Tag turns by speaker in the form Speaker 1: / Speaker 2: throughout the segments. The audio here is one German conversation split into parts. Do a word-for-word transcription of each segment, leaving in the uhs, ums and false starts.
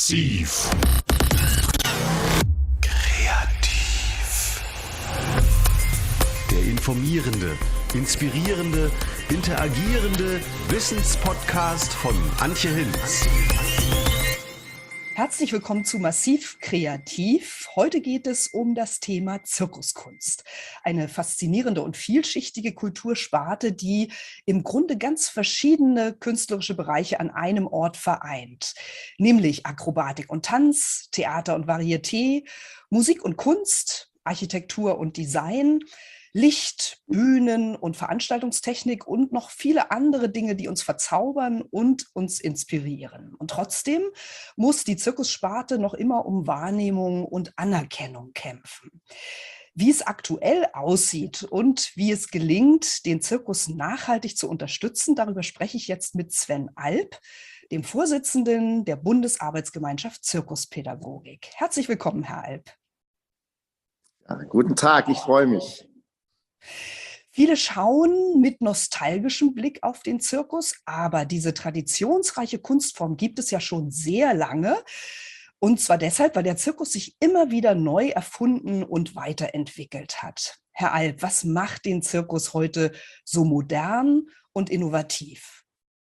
Speaker 1: Massiv. Kreativ. Der informierende, inspirierende, interagierende Wissenspodcast von Antje Hinz.
Speaker 2: Herzlich willkommen zu Massiv Kreativ. Heute geht es um das Thema Zirkuskunst. Eine faszinierende und vielschichtige Kultursparte, die im Grunde ganz verschiedene künstlerische Bereiche an einem Ort vereint. Nämlich Akrobatik und Tanz, Theater und Varieté, Musik und Kunst, Architektur und Design, Licht, Bühnen und Veranstaltungstechnik und noch viele andere Dinge, die uns verzaubern und uns inspirieren. Und trotzdem muss die Zirkussparte noch immer um Wahrnehmung und Anerkennung kämpfen. Wie es aktuell aussieht und wie es gelingt, den Zirkus nachhaltig zu unterstützen, darüber spreche ich jetzt mit Sven Alp, dem Vorsitzenden der Bundesarbeitsgemeinschaft Zirkuspädagogik. Herzlich willkommen, Herr Alp.
Speaker 3: Ja, guten Tag, ich freue mich.
Speaker 2: Viele schauen mit nostalgischem Blick auf den Zirkus, aber diese traditionsreiche Kunstform gibt es ja schon sehr lange. Und zwar deshalb, weil der Zirkus sich immer wieder neu erfunden und weiterentwickelt hat. Herr Alp, was macht den Zirkus heute so modern und innovativ?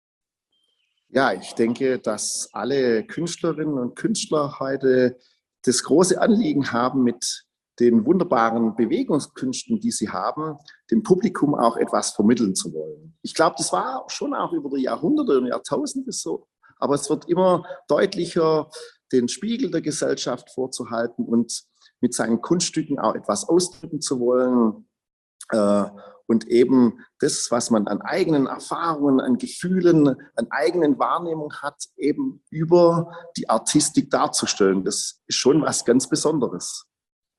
Speaker 3: Ja, ich denke, dass alle Künstlerinnen und Künstler heute das große Anliegen haben, mit den wunderbaren Bewegungskünsten, die sie haben, dem Publikum auch etwas vermitteln zu wollen. Ich glaube, das war schon auch über die Jahrhunderte und Jahrtausende so, aber es wird immer deutlicher, den Spiegel der Gesellschaft vorzuhalten und mit seinen Kunststücken auch etwas ausdrücken zu wollen äh, und eben das, was man an eigenen Erfahrungen, an Gefühlen, an eigenen Wahrnehmungen hat, eben über die Artistik darzustellen. Das ist schon was ganz Besonderes.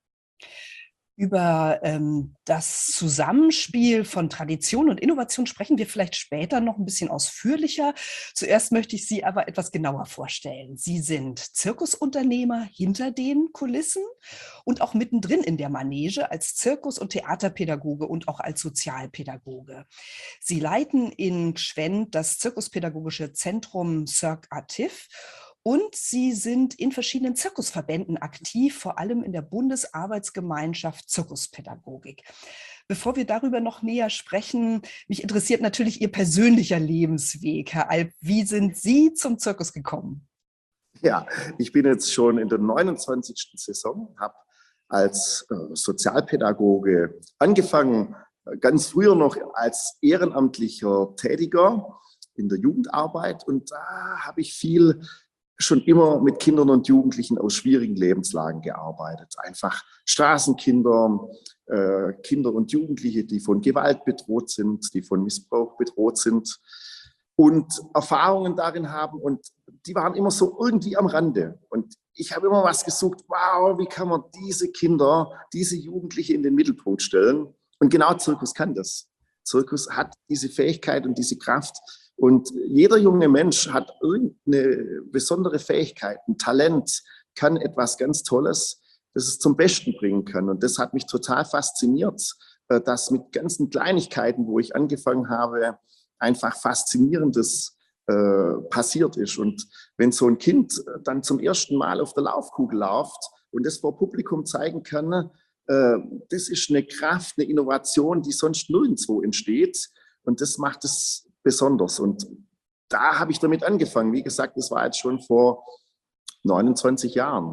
Speaker 2: Über ähm, das Zusammenspiel von Tradition und Innovation sprechen wir vielleicht später noch ein bisschen ausführlicher. Zuerst möchte ich Sie aber etwas genauer vorstellen. Sie sind Zirkusunternehmer hinter den Kulissen und auch mittendrin in der Manege als Zirkus- und Theaterpädagoge und auch als Sozialpädagoge. Sie leiten in Gschwend das Zirkuspädagogische Zentrum Cirque Artif. Und Sie sind in verschiedenen Zirkusverbänden aktiv, vor allem in der Bundesarbeitsgemeinschaft Zirkuspädagogik. Bevor wir darüber noch näher sprechen, mich interessiert natürlich Ihr persönlicher Lebensweg, Herr Alp. Wie sind Sie zum Zirkus gekommen?
Speaker 3: Ja, ich bin jetzt schon in der neunundzwanzigsten Saison, habe als äh, Sozialpädagoge angefangen, ganz früher noch als ehrenamtlicher Tätiger in der Jugendarbeit. Und da habe ich viel schon immer mit Kindern und Jugendlichen aus schwierigen Lebenslagen gearbeitet. Einfach Straßenkinder, äh, Kinder und Jugendliche, die von Gewalt bedroht sind, die von Missbrauch bedroht sind und Erfahrungen darin haben. Und die waren immer so irgendwie am Rande. Und ich habe immer was gesucht, wow, wie kann man diese Kinder, diese Jugendliche in den Mittelpunkt stellen? Und genau Zirkus kann das. Zirkus hat diese Fähigkeit und diese Kraft. Und jeder junge Mensch hat irgendeine besondere Fähigkeit, ein Talent, kann etwas ganz Tolles, das es zum Besten bringen kann. Und das hat mich total fasziniert, dass mit ganzen Kleinigkeiten, wo ich angefangen habe, einfach Faszinierendes äh, passiert ist. Und wenn so ein Kind dann zum ersten Mal auf der Laufkugel läuft und das vor Publikum zeigen kann, äh, das ist eine Kraft, eine Innovation, die sonst nirgendwo entsteht. Und das macht es besonders. Und da habe ich damit angefangen. Wie gesagt, das war jetzt schon vor neunundzwanzig Jahren.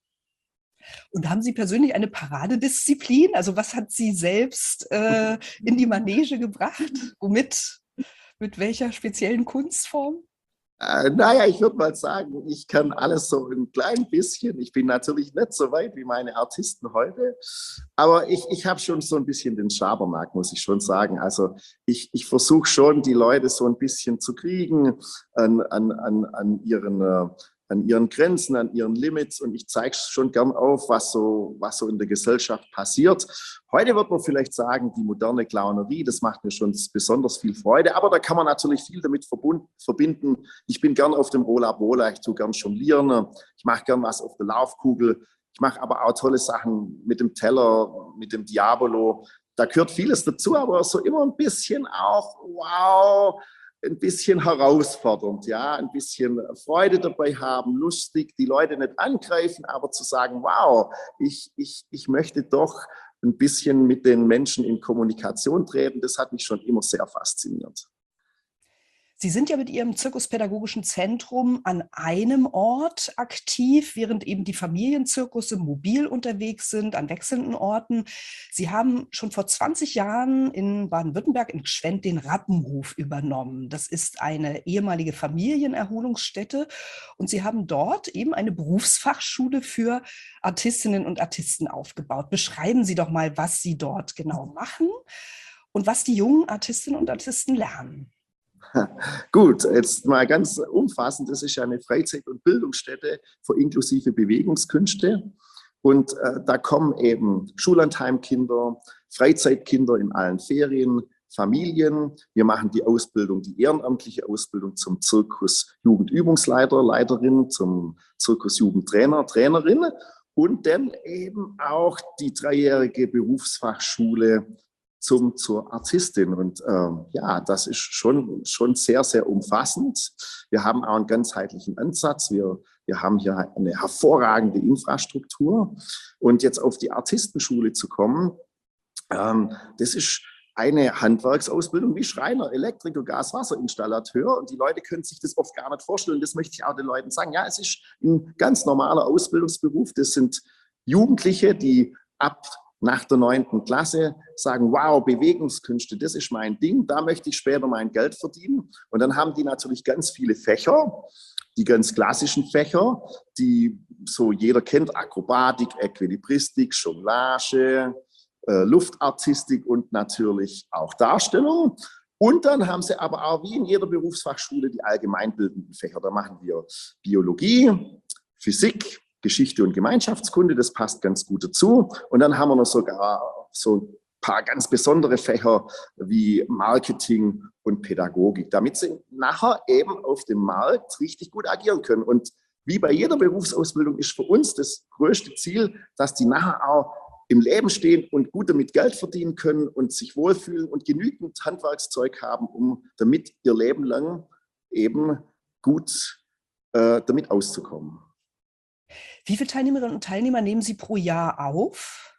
Speaker 2: Und haben Sie persönlich eine Paradedisziplin? Also was hat Sie selbst äh, in die Manege gebracht? Womit? Mit welcher speziellen Kunstform?
Speaker 3: Äh, naja, ich würde mal sagen, ich kann alles so ein klein bisschen. Ich bin natürlich nicht so weit wie meine Artisten heute, aber ich, ich habe schon so ein bisschen den Schabernack, muss ich schon sagen. Also ich, ich versuche schon, die Leute so ein bisschen zu kriegen an, an, an, an ihren... Äh, an ihren Grenzen, an ihren Limits, und ich zeige schon gern auf, was so, was so in der Gesellschaft passiert. Heute wird man vielleicht sagen, die moderne Clownerie, das macht mir schon besonders viel Freude, aber da kann man natürlich viel damit verbinden. Ich bin gern auf dem Rolla Bola, ich tue gern jonglieren, ich mache gern was auf der Laufkugel, ich mache aber auch tolle Sachen mit dem Teller, mit dem Diabolo. Da gehört vieles dazu, aber so immer ein bisschen auch, wow, ein bisschen herausfordernd, ja, ein bisschen Freude dabei haben, lustig, die Leute nicht angreifen, aber zu sagen, wow, ich, ich, ich möchte doch ein bisschen mit den Menschen in Kommunikation treten, das hat mich schon immer sehr fasziniert.
Speaker 2: Sie sind ja mit Ihrem Zirkuspädagogischen Zentrum an einem Ort aktiv, während eben die Familienzirkusse mobil unterwegs sind, an wechselnden Orten. Sie haben schon vor zwanzig Jahren in Baden-Württemberg in Gschwend den Rappenhof übernommen. Das ist eine ehemalige Familienerholungsstätte und Sie haben dort eben eine Berufsfachschule für Artistinnen und Artisten aufgebaut. Beschreiben Sie doch mal, was Sie dort genau machen und was die jungen Artistinnen und Artisten lernen.
Speaker 3: Gut, jetzt mal ganz umfassend. Das ist ja eine Freizeit- und Bildungsstätte für inklusive Bewegungskünste. Und äh, da kommen eben Schullandheimkinder, Freizeitkinder in allen Ferien, Familien. Wir machen die Ausbildung, die ehrenamtliche Ausbildung zum Zirkus-Jugendübungsleiter, Leiterin, zum Zirkus-Jugendtrainer, Trainerin und dann eben auch die dreijährige Berufsfachschule Zum, zur Artistin. Und ähm, ja, das ist schon, schon sehr, sehr umfassend. Wir haben auch einen ganzheitlichen Ansatz. Wir, wir haben hier eine hervorragende Infrastruktur. Und jetzt auf die Artistenschule zu kommen, ähm, das ist eine Handwerksausbildung wie Schreiner, Elektriker, Gas-, Wasserinstallateur. Und die Leute können sich das oft gar nicht vorstellen. Das möchte ich auch den Leuten sagen. Ja, es ist ein ganz normaler Ausbildungsberuf. Das sind Jugendliche, die ab nach der neunten Klasse sagen, wow, Bewegungskünste, das ist mein Ding, da möchte ich später mein Geld verdienen. Und dann haben die natürlich ganz viele Fächer, die ganz klassischen Fächer, die so jeder kennt, Akrobatik, Äquilibristik, Jonglage, äh, Luftartistik und natürlich auch Darstellung. Und dann haben sie aber auch wie in jeder Berufsfachschule die allgemeinbildenden Fächer. Da machen wir Biologie, Physik, Geschichte und Gemeinschaftskunde, das passt ganz gut dazu. Und dann haben wir noch sogar so ein paar ganz besondere Fächer wie Marketing und Pädagogik, damit sie nachher eben auf dem Markt richtig gut agieren können. Und wie bei jeder Berufsausbildung ist für uns das größte Ziel, dass die nachher auch im Leben stehen und gut damit Geld verdienen können und sich wohlfühlen und genügend Handwerkszeug haben, um damit ihr Leben lang eben gut äh, damit auszukommen.
Speaker 2: Wie viele Teilnehmerinnen und Teilnehmer nehmen Sie pro Jahr auf?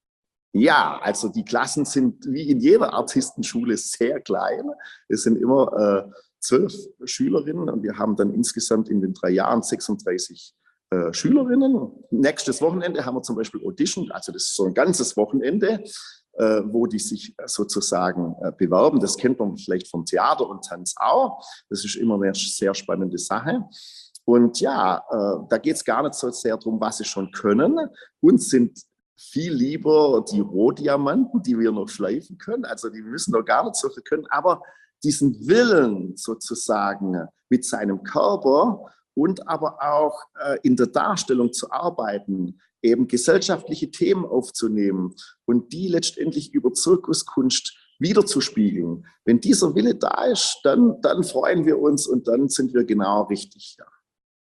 Speaker 3: Ja, also die Klassen sind wie in jeder Artistenschule sehr klein. Es sind immer äh, zwölf Schülerinnen und wir haben dann insgesamt in den drei Jahren sechsunddreißig äh, Schülerinnen. Nächstes Wochenende haben wir zum Beispiel Audition, also das ist so ein ganzes Wochenende, äh, wo die sich sozusagen äh, bewerben. Das kennt man vielleicht vom Theater und Tanz auch. Das ist immer eine sehr spannende Sache. Und ja, äh, da geht es gar nicht so sehr darum, was sie schon können. Uns sind viel lieber die Rohdiamanten, die wir noch schleifen können. Also die müssen noch gar nicht so viel können. Aber diesen Willen sozusagen mit seinem Körper und aber auch äh, in der Darstellung zu arbeiten, eben gesellschaftliche Themen aufzunehmen und die letztendlich über Zirkuskunst wiederzuspiegeln. Wenn dieser Wille da ist, dann, dann freuen wir uns und dann sind wir genau richtig. Ja.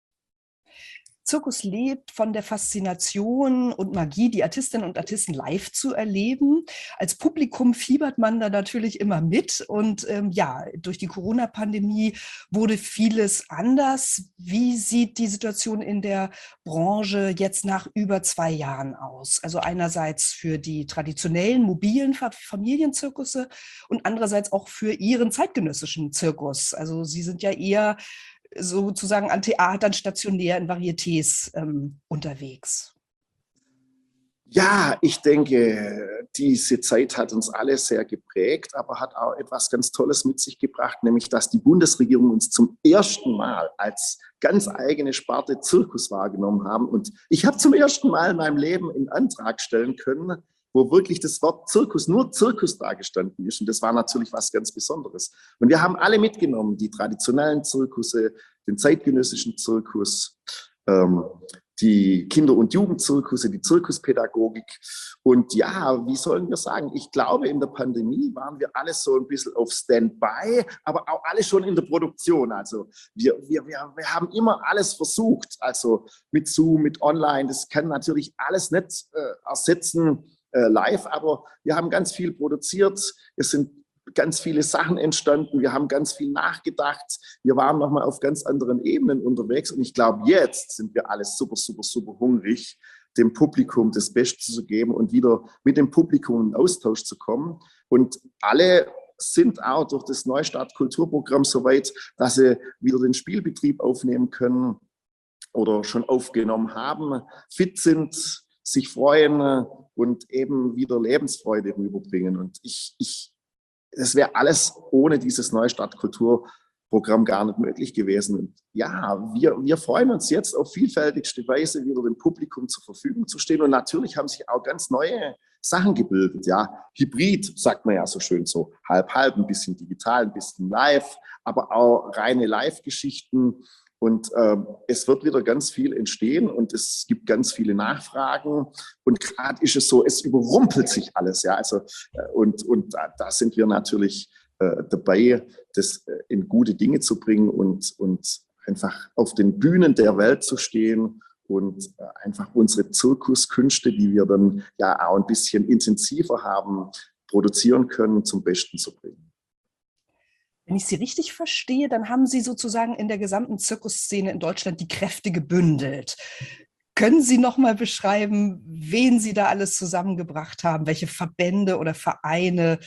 Speaker 2: Zirkus lebt von der Faszination und Magie, die Artistinnen und Artisten live zu erleben. Als Publikum fiebert man da natürlich immer mit. Und ähm, ja, durch die Corona-Pandemie wurde vieles anders. Wie sieht die Situation in der Branche jetzt nach über zwei Jahren aus? Also einerseits für die traditionellen mobilen Familienzirkusse und andererseits auch für Ihren zeitgenössischen Zirkus. Also Sie sind ja eher sozusagen an Theatern stationär in Varietés ähm, unterwegs.
Speaker 3: Ja, ich denke, diese Zeit hat uns alle sehr geprägt, aber hat auch etwas ganz Tolles mit sich gebracht, nämlich dass die Bundesregierung uns zum ersten Mal als ganz eigene Sparte Zirkus wahrgenommen haben. Und ich habe zum ersten Mal in meinem Leben einen Antrag stellen können, wo wirklich das Wort Zirkus, nur Zirkus da gestanden ist. Und das war natürlich was ganz Besonderes. Und wir haben alle mitgenommen, die traditionellen Zirkusse, den zeitgenössischen Zirkus, ähm, die Kinder- und Jugendzirkusse, die Zirkuspädagogik. Und ja, wie sollen wir sagen, ich glaube, in der Pandemie waren wir alle so ein bisschen auf Standby, aber auch alle schon in der Produktion. Also wir, wir, wir, wir haben immer alles versucht, also mit Zoom, mit Online, das kann natürlich alles nicht äh, ersetzen, live, aber wir haben ganz viel produziert. Es sind ganz viele Sachen entstanden, wir haben ganz viel nachgedacht, wir waren nochmal auf ganz anderen Ebenen unterwegs und ich glaube, jetzt sind wir alle super, super, super hungrig, dem Publikum das Beste zu geben und wieder mit dem Publikum in Austausch zu kommen. Und alle sind auch durch das Neustart Kulturprogramm so weit, dass sie wieder den Spielbetrieb aufnehmen können oder schon aufgenommen haben, fit sind, sich freuen und eben wieder Lebensfreude rüberbringen. Und ich, ich, das wäre alles ohne dieses Neustart Kulturprogramm gar nicht möglich gewesen. Und ja, wir, wir freuen uns jetzt auf vielfältigste Weise wieder dem Publikum zur Verfügung zu stehen. Und natürlich haben sich auch ganz neue Sachen gebildet. Ja, Hybrid sagt man ja so schön, so halb halb, ein bisschen digital, ein bisschen live, aber auch reine Live-Geschichten. Und äh, es wird wieder ganz viel entstehen und es gibt ganz viele Nachfragen. Und gerade ist es so, es überrumpelt sich alles. Ja, also, äh, und, und da, da sind wir natürlich äh, dabei, das äh, in gute Dinge zu bringen und, und einfach auf den Bühnen der Welt zu stehen und äh, einfach unsere Zirkuskünste, die wir dann ja auch ein bisschen intensiver haben, produzieren können, zum Besten zu bringen.
Speaker 2: Wenn ich Sie richtig verstehe, dann haben Sie sozusagen in der gesamten Zirkusszene in Deutschland die Kräfte gebündelt. Können Sie noch mal beschreiben, wen Sie da alles zusammengebracht haben? Welche Verbände oder Vereine?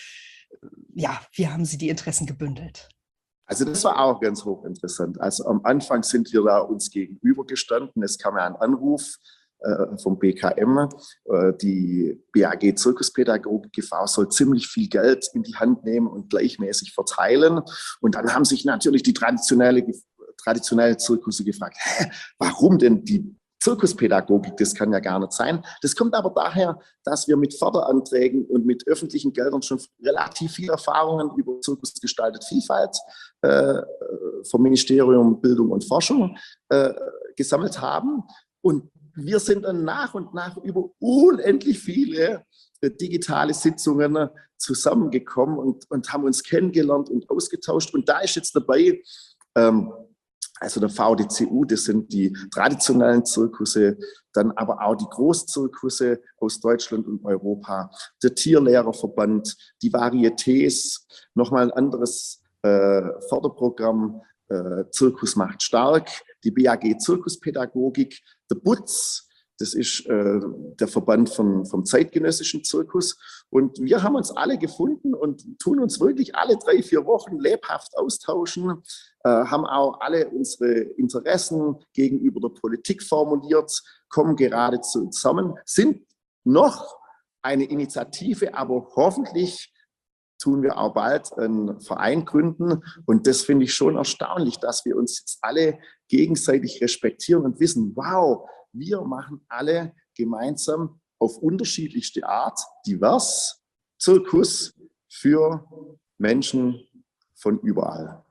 Speaker 2: Ja, wie haben Sie die Interessen gebündelt?
Speaker 3: Also das war auch ganz hochinteressant. Also am Anfang sind wir da uns gegenübergestanden. Es kam ja ein Anruf äh, vom B K M. Äh, die B A G Zirkuspädagogik G V soll ziemlich viel Geld in die Hand nehmen und gleichmäßig verteilen. Und dann haben sich natürlich die traditionelle, traditionelle Zirkusse gefragt, hä, warum denn die Zirkuspädagogik, das kann ja gar nicht sein. Das kommt aber daher, dass wir mit Förderanträgen und mit öffentlichen Geldern schon relativ viele Erfahrungen über Zirkus gestaltet Vielfalt äh, vom Ministerium Bildung und Forschung äh, gesammelt haben. Und wir sind dann nach und nach über unendlich viele äh, digitale Sitzungen zusammengekommen und, und haben uns kennengelernt und ausgetauscht. Und da ist jetzt dabei, ähm, also der V D C U, das sind die traditionellen Zirkusse, dann aber auch die Großzirkusse aus Deutschland und Europa, der Tierlehrerverband, die Varietés, nochmal ein anderes äh, Förderprogramm, äh, Zirkus macht stark, die B A G Zirkuspädagogik, der B U Z, das ist äh, der Verband von, vom zeitgenössischen Zirkus. Und wir haben uns alle gefunden und tun uns wirklich alle drei, vier Wochen lebhaft austauschen, äh, haben auch alle unsere Interessen gegenüber der Politik formuliert, kommen gerade zusammen, sind noch eine Initiative, aber hoffentlich tun wir auch bald einen Verein gründen. Und das finde ich schon erstaunlich, dass wir uns jetzt alle gegenseitig respektieren und wissen, wow, wir machen alle gemeinsam auf unterschiedlichste Art divers Zirkus für Menschen von überall.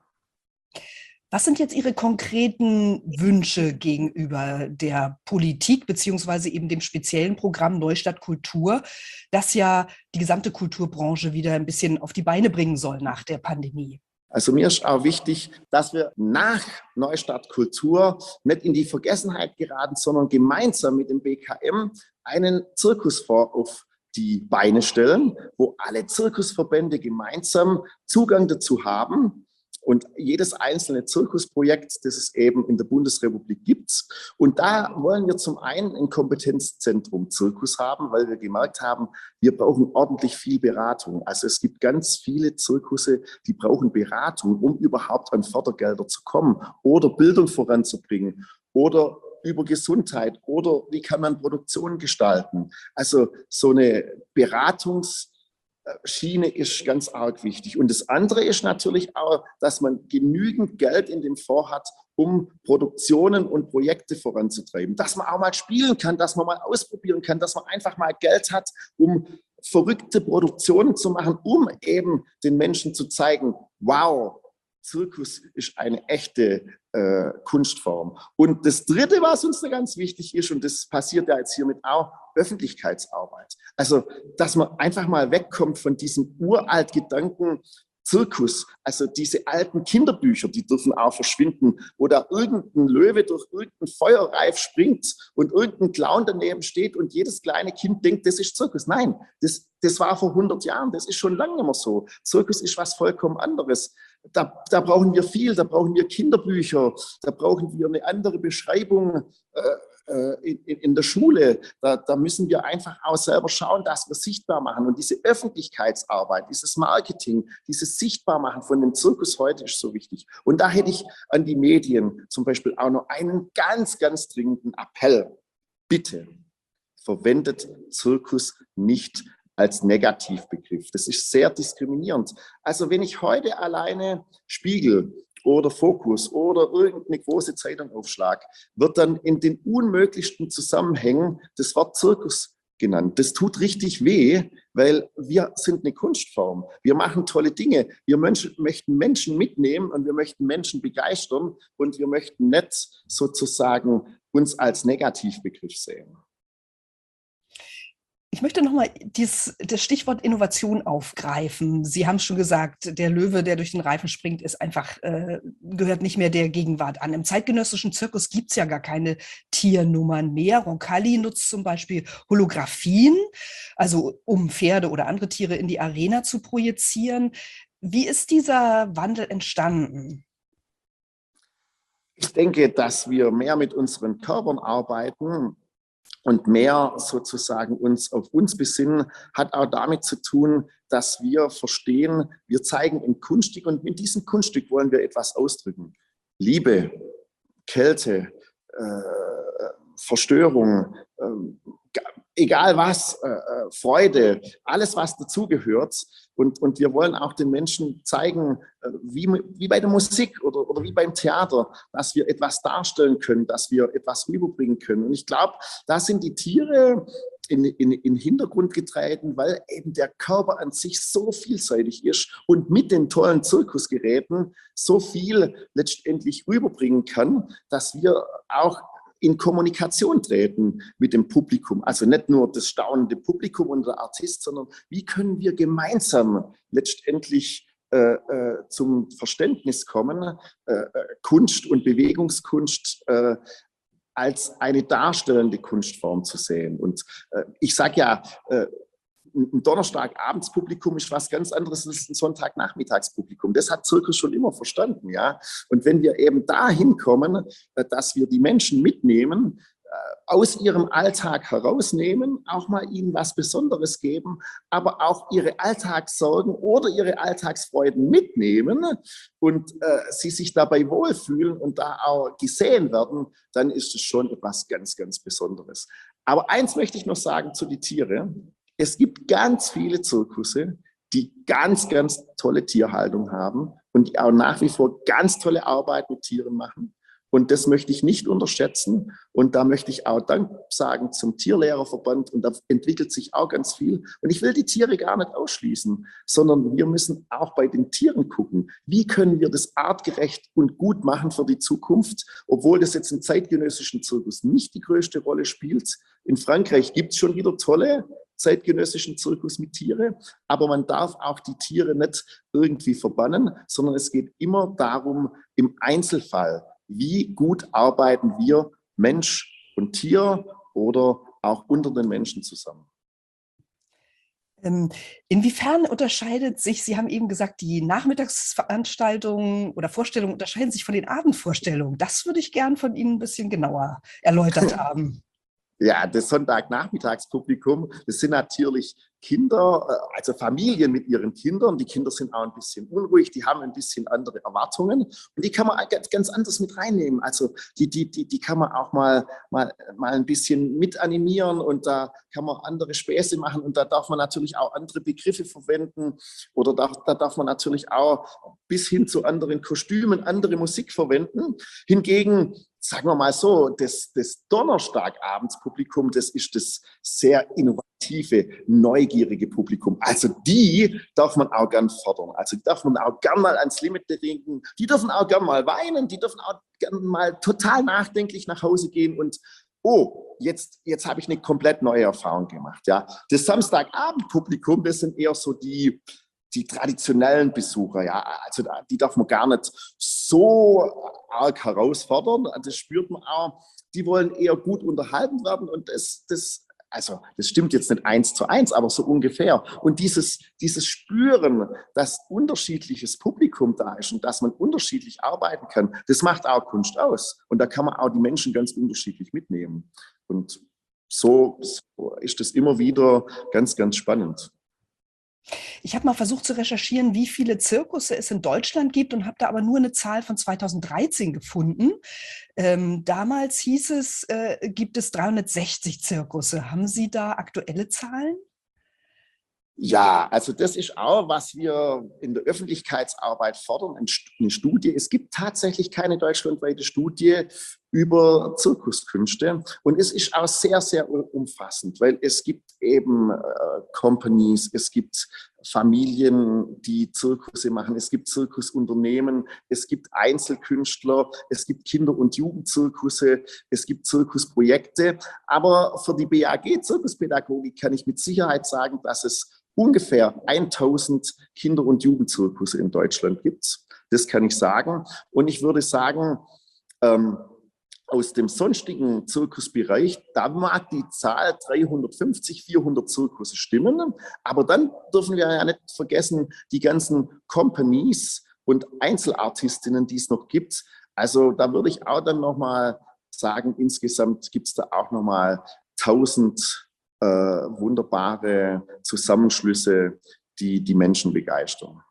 Speaker 2: Was sind jetzt Ihre konkreten Wünsche gegenüber der Politik beziehungsweise eben dem speziellen Programm Neustart Kultur, das ja die gesamte Kulturbranche wieder ein bisschen auf die Beine bringen soll nach der Pandemie?
Speaker 3: Also mir ist auch wichtig, dass wir nach Neustart Kultur nicht in die Vergessenheit geraten, sondern gemeinsam mit dem B K M einen Zirkusfonds auf die Beine stellen, wo alle Zirkusverbände gemeinsam Zugang dazu haben. Und jedes einzelne Zirkusprojekt, das es eben in der Bundesrepublik gibt. Und da wollen wir zum einen ein Kompetenzzentrum Zirkus haben, weil wir gemerkt haben, wir brauchen ordentlich viel Beratung. Also es gibt ganz viele Zirkusse, die brauchen Beratung, um überhaupt an Fördergelder zu kommen oder Bildung voranzubringen oder über Gesundheit oder wie kann man Produktion gestalten. Also so eine Beratungs- Schiene ist ganz arg wichtig. Und das andere ist natürlich auch, dass man genügend Geld in dem Fonds hat, um Produktionen und Projekte voranzutreiben. Dass man auch mal spielen kann, dass man mal ausprobieren kann, dass man einfach mal Geld hat, um verrückte Produktionen zu machen, um eben den Menschen zu zeigen, wow, Zirkus ist eine echte äh, Kunstform. Und das Dritte, was uns da ganz wichtig ist, und das passiert ja jetzt hiermit auch, Öffentlichkeitsarbeit. Also, dass man einfach mal wegkommt von diesem uralt Gedanken, Zirkus, also diese alten Kinderbücher, die dürfen auch verschwinden, wo da irgendein Löwe durch irgendein Feuerreif springt und irgendein Clown daneben steht und jedes kleine Kind denkt, das ist Zirkus. Nein, das, das war vor hundert Jahren, das ist schon lange nicht mehr so. Zirkus ist was vollkommen anderes. Da, da brauchen wir viel, da brauchen wir Kinderbücher, da brauchen wir eine andere Beschreibung äh, in, in der Schule. Da, da müssen wir einfach auch selber schauen, dass wir sichtbar machen. Und diese Öffentlichkeitsarbeit, dieses Marketing, dieses Sichtbarmachen von dem Zirkus heute ist so wichtig. Und da hätte ich an die Medien zum Beispiel auch noch einen ganz, ganz dringenden Appell. Bitte verwendet Zirkus nicht als Negativbegriff. Das ist sehr diskriminierend. Also wenn ich heute alleine Spiegel oder Fokus oder irgendeine große Zeitung aufschlage, wird dann in den unmöglichsten Zusammenhängen das Wort Zirkus genannt. Das tut richtig weh, weil wir sind eine Kunstform. Wir machen tolle Dinge. Wir Menschen, möchten Menschen mitnehmen und wir möchten Menschen begeistern und wir möchten nicht sozusagen uns als Negativbegriff sehen.
Speaker 2: Ich möchte nochmal das Stichwort Innovation aufgreifen. Sie haben schon gesagt, der Löwe, der durch den Reifen springt, ist einfach, äh, gehört nicht mehr der Gegenwart an. Im zeitgenössischen Zirkus gibt es ja gar keine Tiernummern mehr. Roncalli nutzt zum Beispiel Holographien, also um Pferde oder andere Tiere in die Arena zu projizieren. Wie ist dieser Wandel entstanden?
Speaker 3: Ich denke, dass wir mehr mit unseren Körpern arbeiten und mehr sozusagen uns auf uns besinnen, hat auch damit zu tun, dass wir verstehen, wir zeigen ein Kunststück und mit diesem Kunststück wollen wir etwas ausdrücken. Liebe, Kälte, äh, Verstörung, äh, egal was, äh, Freude, alles was dazugehört. Und, und wir wollen auch den Menschen zeigen, wie, wie bei der Musik oder, oder wie beim Theater, dass wir etwas darstellen können, dass wir etwas rüberbringen können. Und ich glaube, da sind die Tiere in, in, in den Hintergrund getreten, weil eben der Körper an sich so vielseitig ist und mit den tollen Zirkusgeräten so viel letztendlich rüberbringen kann, dass wir auch in Kommunikation treten mit dem Publikum. Also nicht nur das staunende Publikum und der Artist, sondern wie können wir gemeinsam letztendlich äh, äh, zum Verständnis kommen, äh, Kunst und Bewegungskunst äh, als eine darstellende Kunstform zu sehen. Und äh, ich sage ja, äh, ein Donnerstagabendspublikum ist was ganz anderes als ein Sonntagnachmittagspublikum. Das hat Zirkus schon immer verstanden, ja. Und wenn wir eben dahin kommen, dass wir die Menschen mitnehmen, aus ihrem Alltag herausnehmen, auch mal ihnen was Besonderes geben, aber auch ihre Alltagssorgen oder ihre Alltagsfreuden mitnehmen und äh, sie sich dabei wohlfühlen und da auch gesehen werden, dann ist es schon etwas ganz, ganz Besonderes. Aber eins möchte ich noch sagen zu den Tieren. Es gibt ganz viele Zirkusse, die ganz, ganz tolle Tierhaltung haben und die auch nach wie vor ganz tolle Arbeit mit Tieren machen. Und das möchte ich nicht unterschätzen. Und da möchte ich auch Dank sagen zum Tierlehrerverband. Und da entwickelt sich auch ganz viel. Und ich will die Tiere gar nicht ausschließen, sondern wir müssen auch bei den Tieren gucken. Wie können wir das artgerecht und gut machen für die Zukunft, obwohl das jetzt im zeitgenössischen Zirkus nicht die größte Rolle spielt. In Frankreich gibt es schon wieder tolle zeitgenössischen Zirkus mit Tiere, aber man darf auch die Tiere nicht irgendwie verbannen, sondern es geht immer darum, im Einzelfall, wie gut arbeiten wir Mensch und Tier oder auch unter den Menschen zusammen.
Speaker 2: Inwiefern unterscheidet sich, Sie haben eben gesagt, die Nachmittagsveranstaltungen oder Vorstellungen unterscheiden sich von den Abendvorstellungen. Das würde ich gern von Ihnen ein bisschen genauer erläutert haben.
Speaker 3: Ja, das Sonntagnachmittagspublikum, das sind natürlich Kinder, also Familien mit ihren Kindern. Die Kinder sind auch ein bisschen unruhig, die haben ein bisschen andere Erwartungen und die kann man ganz, ganz anders mit reinnehmen. Also die, die, die, die kann man auch mal, mal, mal ein bisschen mit animieren und da kann man andere Späße machen und da darf man natürlich auch andere Begriffe verwenden oder da, da darf man natürlich auch bis hin zu anderen Kostümen andere Musik verwenden. Hingegen, sagen wir mal so, das, das Donnerstagabendspublikum, das ist das sehr innovative, neugierige Publikum. Also die darf man auch gern fördern. Also die darf man auch gern mal ans Limit bringen. Die dürfen auch gern mal weinen. Die dürfen auch gern mal total nachdenklich nach Hause gehen und oh, jetzt, jetzt habe ich eine komplett neue Erfahrung gemacht. Ja. Das Samstagabendpublikum, das sind eher so die die traditionellen Besucher, ja, also die darf man gar nicht so arg herausfordern. Das spürt man auch. Die wollen eher gut unterhalten werden und das, das, also das stimmt jetzt nicht eins zu eins, aber so ungefähr. Und dieses, dieses Spüren, dass unterschiedliches Publikum da ist und dass man unterschiedlich arbeiten kann, das macht auch Kunst aus. Und da kann man auch die Menschen ganz unterschiedlich mitnehmen. Und so, so ist das immer wieder ganz, ganz spannend.
Speaker 2: Ich habe mal versucht zu recherchieren, wie viele Zirkusse es in Deutschland gibt und habe da aber nur eine Zahl von zweitausenddreizehn gefunden. Ähm, damals hieß es, äh, gibt es dreihundertsechzig Zirkusse. Haben Sie da aktuelle Zahlen?
Speaker 3: Ja, also das ist auch, was wir in der Öffentlichkeitsarbeit fordern, eine Studie. Es gibt tatsächlich keine deutschlandweite Studie über Zirkuskünste und es ist auch sehr, sehr umfassend, weil es gibt eben äh, Companies, es gibt Familien, die Zirkusse machen, es gibt Zirkusunternehmen, es gibt Einzelkünstler, es gibt Kinder- und Jugendzirkusse, es gibt Zirkusprojekte, aber für die B A G Zirkuspädagogik kann ich mit Sicherheit sagen, dass es ungefähr tausend Kinder- und Jugendzirkusse in Deutschland gibt. Das kann ich sagen. Und ich würde sagen, ähm, aus dem sonstigen Zirkusbereich, da mag die Zahl dreihundertfünfzig, vierhundert Zirkusse stimmen. Aber dann dürfen wir ja nicht vergessen, die ganzen Companies und Einzelartistinnen, die es noch gibt. Also da würde ich auch dann nochmal sagen, insgesamt gibt es da auch nochmal tausend Äh, wunderbare Zusammenschlüsse, die die Menschen begeistern.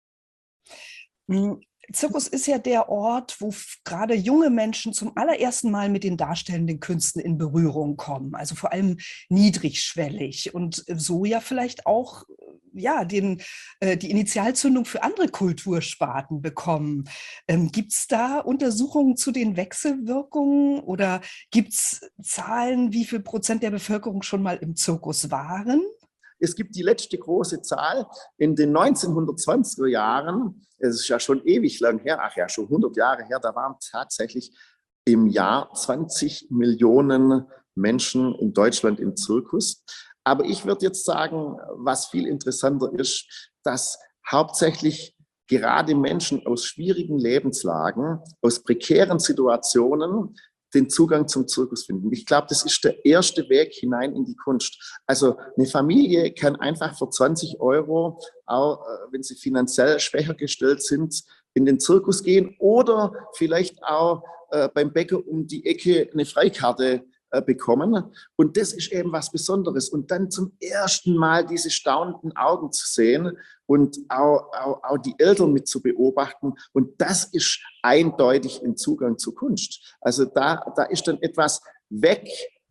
Speaker 2: Zirkus ist ja der Ort, wo gerade junge Menschen zum allerersten Mal mit den darstellenden Künsten in Berührung kommen, also vor allem niedrigschwellig und so ja vielleicht auch ja, den, äh, die Initialzündung für andere Kultursparten bekommen. Ähm, gibt es da Untersuchungen zu den Wechselwirkungen oder gibt es Zahlen, wie viel Prozent der Bevölkerung schon mal im Zirkus waren?
Speaker 3: Es gibt die letzte große Zahl in den neunzehnhundertzwanziger Jahren, es ist ja schon ewig lang her, ach ja, schon hundert Jahre her, da waren tatsächlich im Jahr zwanzig Millionen Menschen in Deutschland im Zirkus. Aber ich würde jetzt sagen, was viel interessanter ist, dass hauptsächlich gerade Menschen aus schwierigen Lebenslagen, aus prekären Situationen den Zugang zum Zirkus finden. Ich glaube, das ist der erste Weg hinein in die Kunst. Also eine Familie kann einfach für zwanzig Euro, auch wenn sie finanziell schwächer gestellt sind, in den Zirkus gehen oder vielleicht auch äh, beim Bäcker um die Ecke eine Freikarte äh, bekommen. Und das ist eben was Besonderes. Und dann zum ersten Mal diese staunenden Augen zu sehen und auch, auch, auch die Eltern mit zu beobachten. Und das ist eindeutig ein Zugang zur Kunst. Also da, da ist dann etwas weg,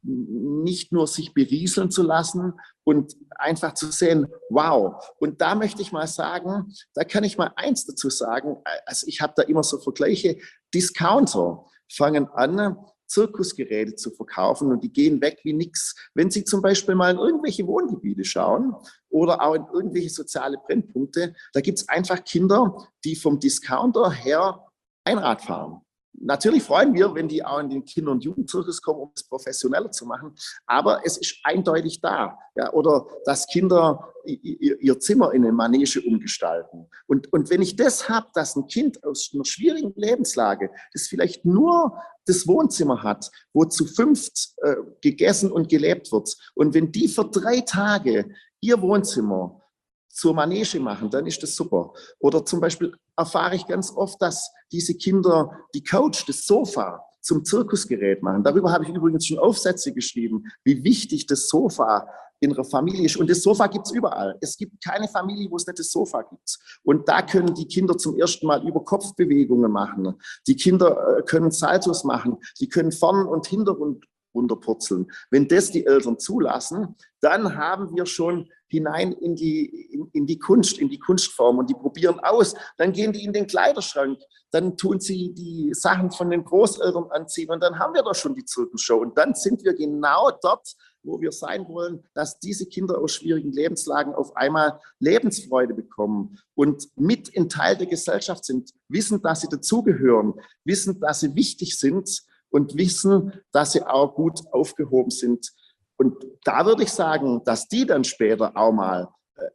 Speaker 3: nicht nur sich berieseln zu lassen und einfach zu sehen, wow. Und da möchte ich mal sagen, da kann ich mal eins dazu sagen, also ich habe da immer so Vergleiche, Discounter fangen an, Zirkusgeräte zu verkaufen und die gehen weg wie nix. Wenn Sie zum Beispiel mal in irgendwelche Wohngebiete schauen oder auch in irgendwelche soziale Brennpunkte, da gibt es einfach Kinder, die vom Discounter her Einrad fahren. Natürlich freuen wir, wenn die auch in den Kinder- und Jugendzirkus kommen, um es professioneller zu machen, aber es ist eindeutig da. Ja, oder dass Kinder ihr, ihr Zimmer in eine Manege umgestalten. Und, und wenn ich das habe, dass ein Kind aus einer schwierigen Lebenslage, das vielleicht nur das Wohnzimmer hat, wo zu fünft äh, gegessen und gelebt wird, und wenn die für drei Tage ihr Wohnzimmer zur Manege machen, dann ist das super. Oder zum Beispiel erfahre ich ganz oft, dass diese Kinder die Couch, das Sofa zum Zirkusgerät machen. Darüber habe ich übrigens schon Aufsätze geschrieben, wie wichtig das Sofa in einer Familie ist. Und das Sofa gibt es überall. Es gibt keine Familie, wo es nicht das Sofa gibt. Und da können die Kinder zum ersten Mal über Kopfbewegungen machen. Die Kinder können Saltos machen. Die können vorn und Hintergrund runterpurzeln. Wenn das die Eltern zulassen, dann haben wir schon hinein in die, in, in die Kunst, in die Kunstform und die probieren aus. Dann gehen die in den Kleiderschrank, dann tun sie die Sachen von den Großeltern anziehen und dann haben wir doch schon die Zirkusshow. Und dann sind wir genau dort, wo wir sein wollen, dass diese Kinder aus schwierigen Lebenslagen auf einmal Lebensfreude bekommen und mit ein Teil der Gesellschaft sind, wissen, dass sie dazugehören, wissen, dass sie wichtig sind und wissen, dass sie auch gut aufgehoben sind. Und da würde ich sagen, dass die dann später auch mal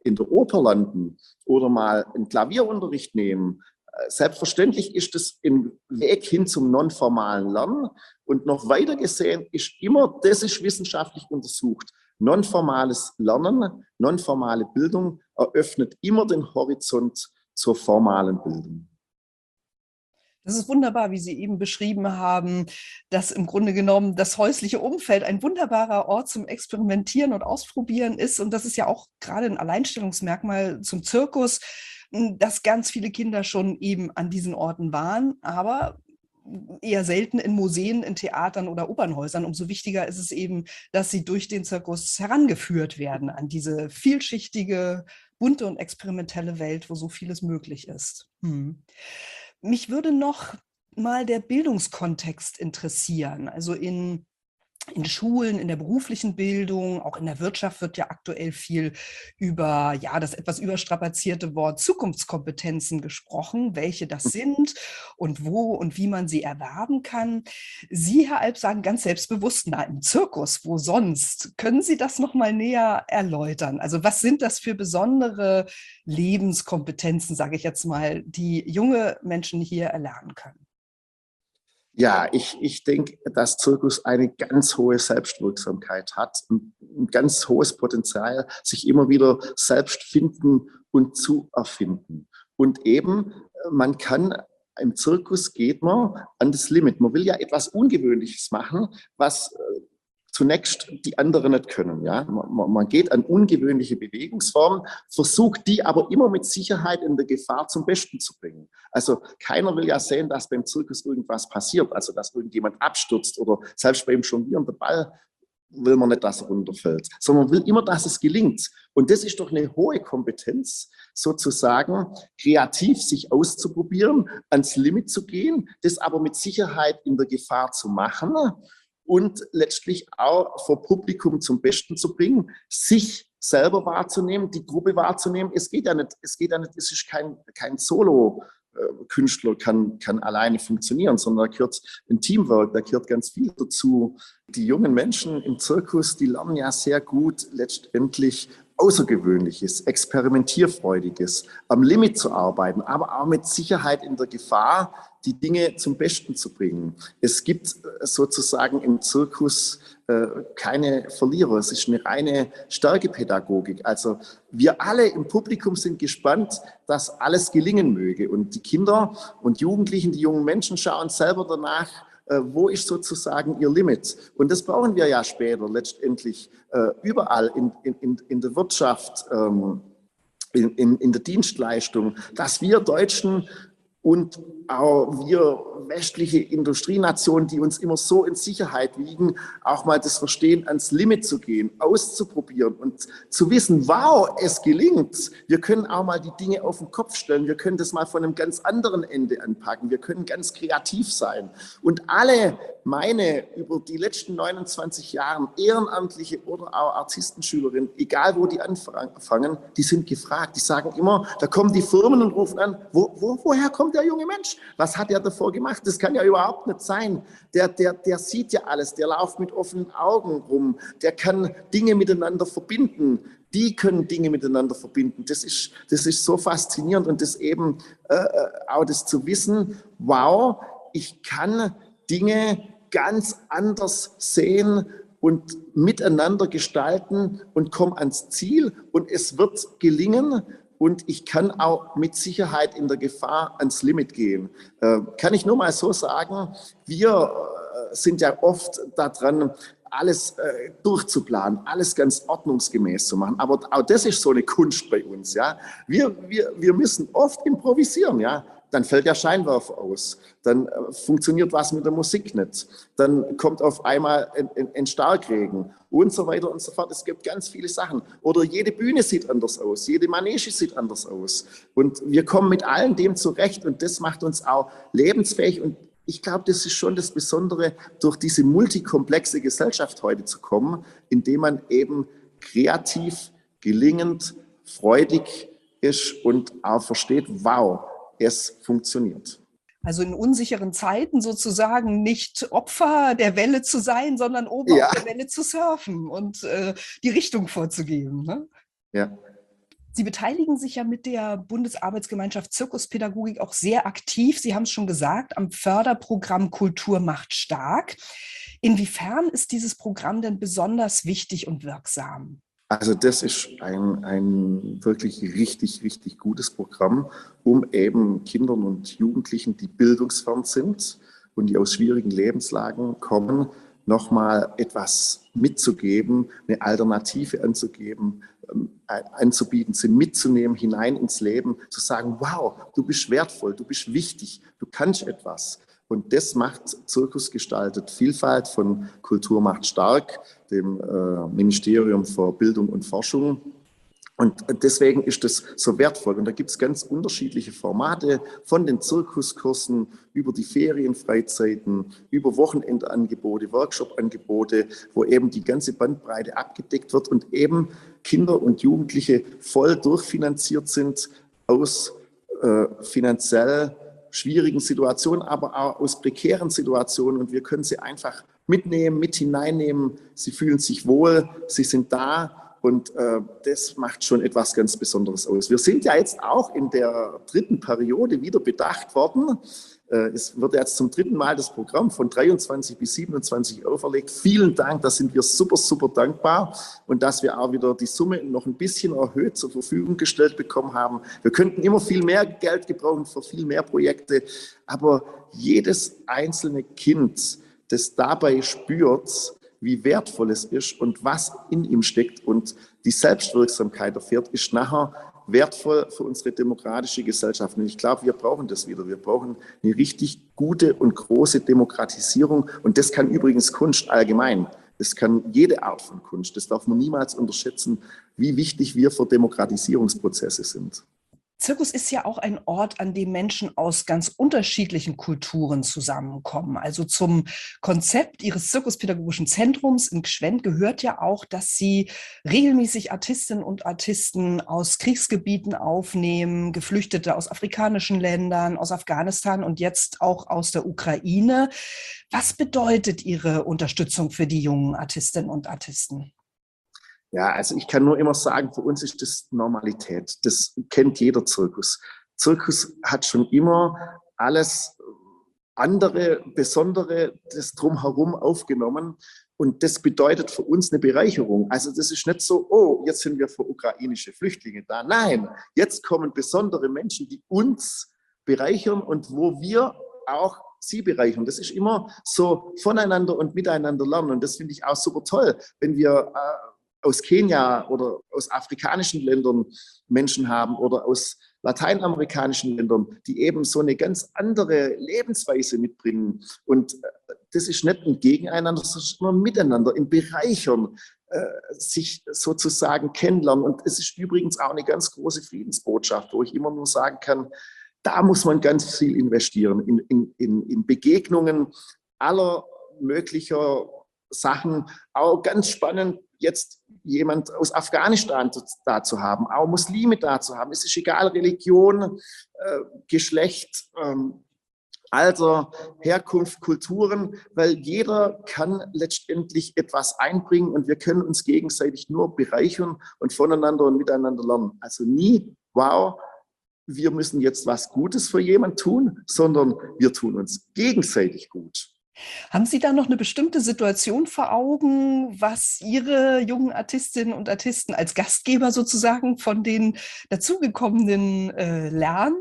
Speaker 3: in der Oper landen oder mal einen Klavierunterricht nehmen. Selbstverständlich ist es ein Weg hin zum nonformalen Lernen und noch weiter gesehen ist immer, das ist wissenschaftlich untersucht, nonformales Lernen, nonformale Bildung eröffnet immer den Horizont zur formalen Bildung.
Speaker 2: Das ist wunderbar, wie Sie eben beschrieben haben, dass im Grunde genommen das häusliche Umfeld ein wunderbarer Ort zum Experimentieren und Ausprobieren ist. Und das ist ja auch gerade ein Alleinstellungsmerkmal zum Zirkus, dass ganz viele Kinder schon eben an diesen Orten waren, aber eher selten in Museen, in Theatern oder Opernhäusern. Umso wichtiger ist es eben, dass sie durch den Zirkus herangeführt werden an diese vielschichtige, bunte und experimentelle Welt, wo so vieles möglich ist. Hm. Mich würde noch mal der Bildungskontext interessieren. Also in, in Schulen, in der beruflichen Bildung, auch in der Wirtschaft wird ja aktuell viel über ja, das etwas überstrapazierte Wort Zukunftskompetenzen gesprochen, welche das sind und wo und wie man sie erwerben kann. Sie, Herr Alp, sagen ganz selbstbewusst, na, im Zirkus, wo sonst? Können Sie das noch mal näher erläutern? Also was sind das für besondere Lebenskompetenzen, sage ich jetzt mal, die junge Menschen hier erlernen können?
Speaker 3: Ja, ich, ich denke, dass Zirkus eine ganz hohe Selbstwirksamkeit hat und ein ganz hohes Potenzial, sich immer wieder selbst finden und zu erfinden. Und eben, man kann, im Zirkus geht man an das Limit. Man will ja etwas Ungewöhnliches machen, was zunächst die anderen nicht können. Ja? Man, man geht an ungewöhnliche Bewegungsformen, versucht die aber immer mit Sicherheit in der Gefahr zum Besten zu bringen. Also keiner will ja sehen, dass beim Zirkus irgendwas passiert, also dass irgendjemand abstürzt oder selbst beim Jonglieren der Ball will man nicht, dass er runterfällt, sondern man will immer, dass es gelingt. Und das ist doch eine hohe Kompetenz, sozusagen kreativ sich auszuprobieren, ans Limit zu gehen, das aber mit Sicherheit in der Gefahr zu machen und letztlich auch vor Publikum zum Besten zu bringen, sich selber wahrzunehmen, die Gruppe wahrzunehmen. Es geht ja nicht, es geht ja nicht, es ist kein, kein Solo-Künstler, kann, kann alleine funktionieren, sondern da gehört ein Teamwork, da gehört ganz viel dazu. Die jungen Menschen im Zirkus, die lernen ja sehr gut letztendlich Außergewöhnliches, Experimentierfreudiges, am Limit zu arbeiten, aber auch mit Sicherheit in der Gefahr, die Dinge zum Besten zu bringen. Es gibt sozusagen im Zirkus äh, keine Verlierer. Es ist eine reine Stärkepädagogik. Also wir alle im Publikum sind gespannt, dass alles gelingen möge. Und die Kinder und Jugendlichen, die jungen Menschen schauen selber danach, äh, wo ist sozusagen ihr Limit. Und das brauchen wir ja später letztendlich äh, überall in, in, in der Wirtschaft, ähm, in, in, in der Dienstleistung, dass wir Deutschen und auch wir westliche Industrienationen, die uns immer so in Sicherheit wiegen, auch mal das Verstehen, ans Limit zu gehen, auszuprobieren und zu wissen, wow, es gelingt. Wir können auch mal die Dinge auf den Kopf stellen. Wir können das mal von einem ganz anderen Ende anpacken. Wir können ganz kreativ sein. Und alle meine über die letzten neunundzwanzig Jahre ehrenamtliche oder auch Artistenschülerinnen, egal wo die anfangen, die sind gefragt. Die sagen immer, da kommen die Firmen und rufen an, wo, wo, woher kommt der junge Mensch? Was hat er davor gemacht? Das kann ja überhaupt nicht sein. Der, der, der sieht ja alles, der läuft mit offenen Augen rum, der kann Dinge miteinander verbinden. Die können Dinge miteinander verbinden. Das ist, das ist so faszinierend und das eben äh, auch das zu wissen, wow, ich kann Dinge ganz anders sehen und miteinander gestalten und komme ans Ziel und es wird gelingen. Und ich kann auch mit Sicherheit in der Gefahr ans Limit gehen. Äh, kann ich nur mal so sagen, wir äh, sind ja oft daran, alles äh, durchzuplanen, alles ganz ordnungsgemäß zu machen. Aber auch das ist so eine Kunst bei uns. Ja? Wir, wir, wir müssen oft improvisieren. Ja? Dann fällt der Scheinwerfer aus, dann äh, funktioniert was mit der Musik nicht, dann kommt auf einmal ein, ein, ein Starkregen und so weiter und so fort. Es gibt ganz viele Sachen. Oder jede Bühne sieht anders aus, jede Manege sieht anders aus. Und wir kommen mit allem dem zurecht und das macht uns auch lebensfähig. Und ich glaube, das ist schon das Besondere, durch diese multikomplexe Gesellschaft heute zu kommen, indem man eben kreativ, gelingend, freudig ist und auch versteht, wow, es funktioniert.
Speaker 2: Also in unsicheren Zeiten sozusagen nicht Opfer der Welle zu sein, sondern oben ja. auf der Welle zu surfen und äh, die Richtung vorzugeben. Ne?
Speaker 3: Ja.
Speaker 2: Sie beteiligen sich ja mit der Bundesarbeitsgemeinschaft Zirkuspädagogik auch sehr aktiv. Sie haben es schon gesagt, am Förderprogramm Kultur macht stark. Inwiefern ist dieses Programm denn besonders wichtig und wirksam?
Speaker 3: Also das ist ein, ein wirklich richtig, richtig gutes Programm, um eben Kindern und Jugendlichen, die bildungsfern sind und die aus schwierigen Lebenslagen kommen, nochmal etwas mitzugeben, eine Alternative anzugeben, anzubieten, sie mitzunehmen hinein ins Leben, zu sagen, wow, du bist wertvoll, du bist wichtig, du kannst etwas. Und das macht Zirkus gestaltet Vielfalt von Kultur macht stark, dem äh, Ministerium für Bildung und Forschung. Und deswegen ist das so wertvoll. Und da gibt es ganz unterschiedliche Formate, von den Zirkuskursen über die Ferienfreizeiten, über Wochenendangebote, Workshop-Angebote, wo eben die ganze Bandbreite abgedeckt wird und eben Kinder und Jugendliche voll durchfinanziert sind aus äh, finanziell schwierigen Situationen, aber auch aus prekären Situationen. Und wir können sie einfach mitnehmen, mit hineinnehmen. Sie fühlen sich wohl, sie sind da. Und äh, das macht schon etwas ganz Besonderes aus. Wir sind ja jetzt auch in der dritten Periode wieder bedacht worden. Äh, es wird jetzt zum dritten Mal das Programm von dreiundzwanzig bis siebenundzwanzig auferlegt. Vielen Dank, da sind wir super, super dankbar. Und dass wir auch wieder die Summe noch ein bisschen erhöht zur Verfügung gestellt bekommen haben. Wir könnten immer viel mehr Geld gebrauchen für viel mehr Projekte. Aber jedes einzelne Kind, das dabei spürt, wie wertvoll es ist und was in ihm steckt und die Selbstwirksamkeit erfährt, ist nachher wertvoll für unsere demokratische Gesellschaft. Und ich glaube, wir brauchen das wieder. Wir brauchen eine richtig gute und große Demokratisierung. Und das kann übrigens Kunst allgemein. Das kann jede Art von Kunst. Das darf man niemals unterschätzen, wie wichtig wir für Demokratisierungsprozesse sind.
Speaker 2: Zirkus ist ja auch ein Ort, an dem Menschen aus ganz unterschiedlichen Kulturen zusammenkommen. Also zum Konzept Ihres Zirkuspädagogischen Zentrums in Gschwend gehört ja auch, dass Sie regelmäßig Artistinnen und Artisten aus Kriegsgebieten aufnehmen, Geflüchtete aus afrikanischen Ländern, aus Afghanistan und jetzt auch aus der Ukraine. Was bedeutet Ihre Unterstützung für die jungen Artistinnen und Artisten?
Speaker 3: Ja, also ich kann nur immer sagen, für uns ist das Normalität. Das kennt jeder Zirkus. Zirkus hat schon immer alles andere, Besondere, das Drumherum aufgenommen. Und das bedeutet für uns eine Bereicherung. Also das ist nicht so, oh, jetzt sind wir für ukrainische Flüchtlinge da. Nein, jetzt kommen besondere Menschen, die uns bereichern und wo wir auch sie bereichern. Das ist immer so voneinander und miteinander lernen. Und das finde ich auch super toll, wenn wir äh, aus Kenia oder aus afrikanischen Ländern Menschen haben oder aus lateinamerikanischen Ländern, die eben so eine ganz andere Lebensweise mitbringen. Und das ist nicht ein Gegeneinander, sondern miteinander, im Bereichern, äh, sich sozusagen kennenlernen. Und es ist übrigens auch eine ganz große Friedensbotschaft, wo ich immer nur sagen kann, da muss man ganz viel investieren, in, in, in, in Begegnungen aller möglicher Sachen. Auch ganz spannend, jetzt jemand aus Afghanistan da zu haben, auch Muslime da zu haben. Es ist egal, Religion, äh, Geschlecht, ähm, Alter, Herkunft, Kulturen, weil jeder kann letztendlich etwas einbringen und wir können uns gegenseitig nur bereichern und voneinander und miteinander lernen. Also nie, wow, wir müssen jetzt was Gutes für jemanden tun, sondern wir tun uns gegenseitig gut.
Speaker 2: Haben Sie da noch eine bestimmte Situation vor Augen, was Ihre jungen Artistinnen und Artisten als Gastgeber sozusagen von den dazugekommenen äh, lernen?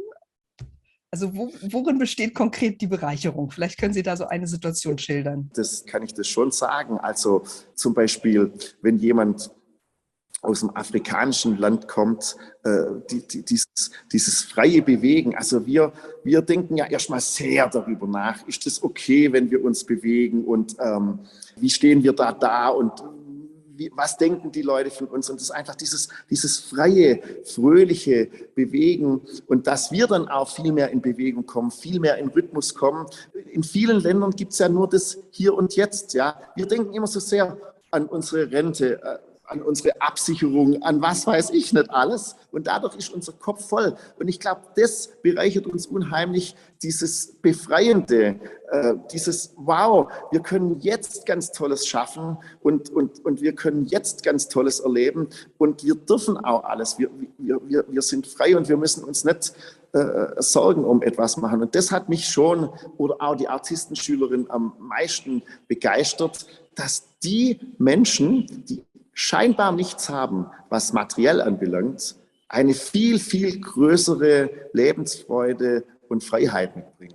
Speaker 2: Also wo, worin besteht konkret die Bereicherung? Vielleicht können Sie da so eine Situation schildern.
Speaker 3: Das kann ich das schon sagen. Also zum Beispiel, wenn jemand aus dem afrikanischen Land kommt, äh, die, die, dieses, dieses freie Bewegen. Also wir, wir denken ja erstmal sehr darüber nach, ist das okay, wenn wir uns bewegen und ähm, wie stehen wir da da und wie, was denken die Leute von uns? Und das ist einfach dieses, dieses freie, fröhliche Bewegen und dass wir dann auch viel mehr in Bewegung kommen, viel mehr in Rhythmus kommen. In vielen Ländern gibt es ja nur das Hier und Jetzt. Ja, wir denken immer so sehr an unsere Rente, äh, an unsere Absicherung, an was weiß ich nicht alles. Und dadurch ist unser Kopf voll. Und ich glaube, das bereichert uns unheimlich, dieses Befreiende, äh, dieses Wow, wir können jetzt ganz Tolles schaffen und, und, und wir können jetzt ganz Tolles erleben und wir dürfen auch alles. Wir, wir, wir, wir sind frei und wir müssen uns nicht äh, Sorgen um etwas machen. Und das hat mich schon oder auch die Artistenschülerin am meisten begeistert, dass die Menschen, die scheinbar nichts haben, was materiell anbelangt, eine viel, viel größere Lebensfreude und Freiheit mitbringen.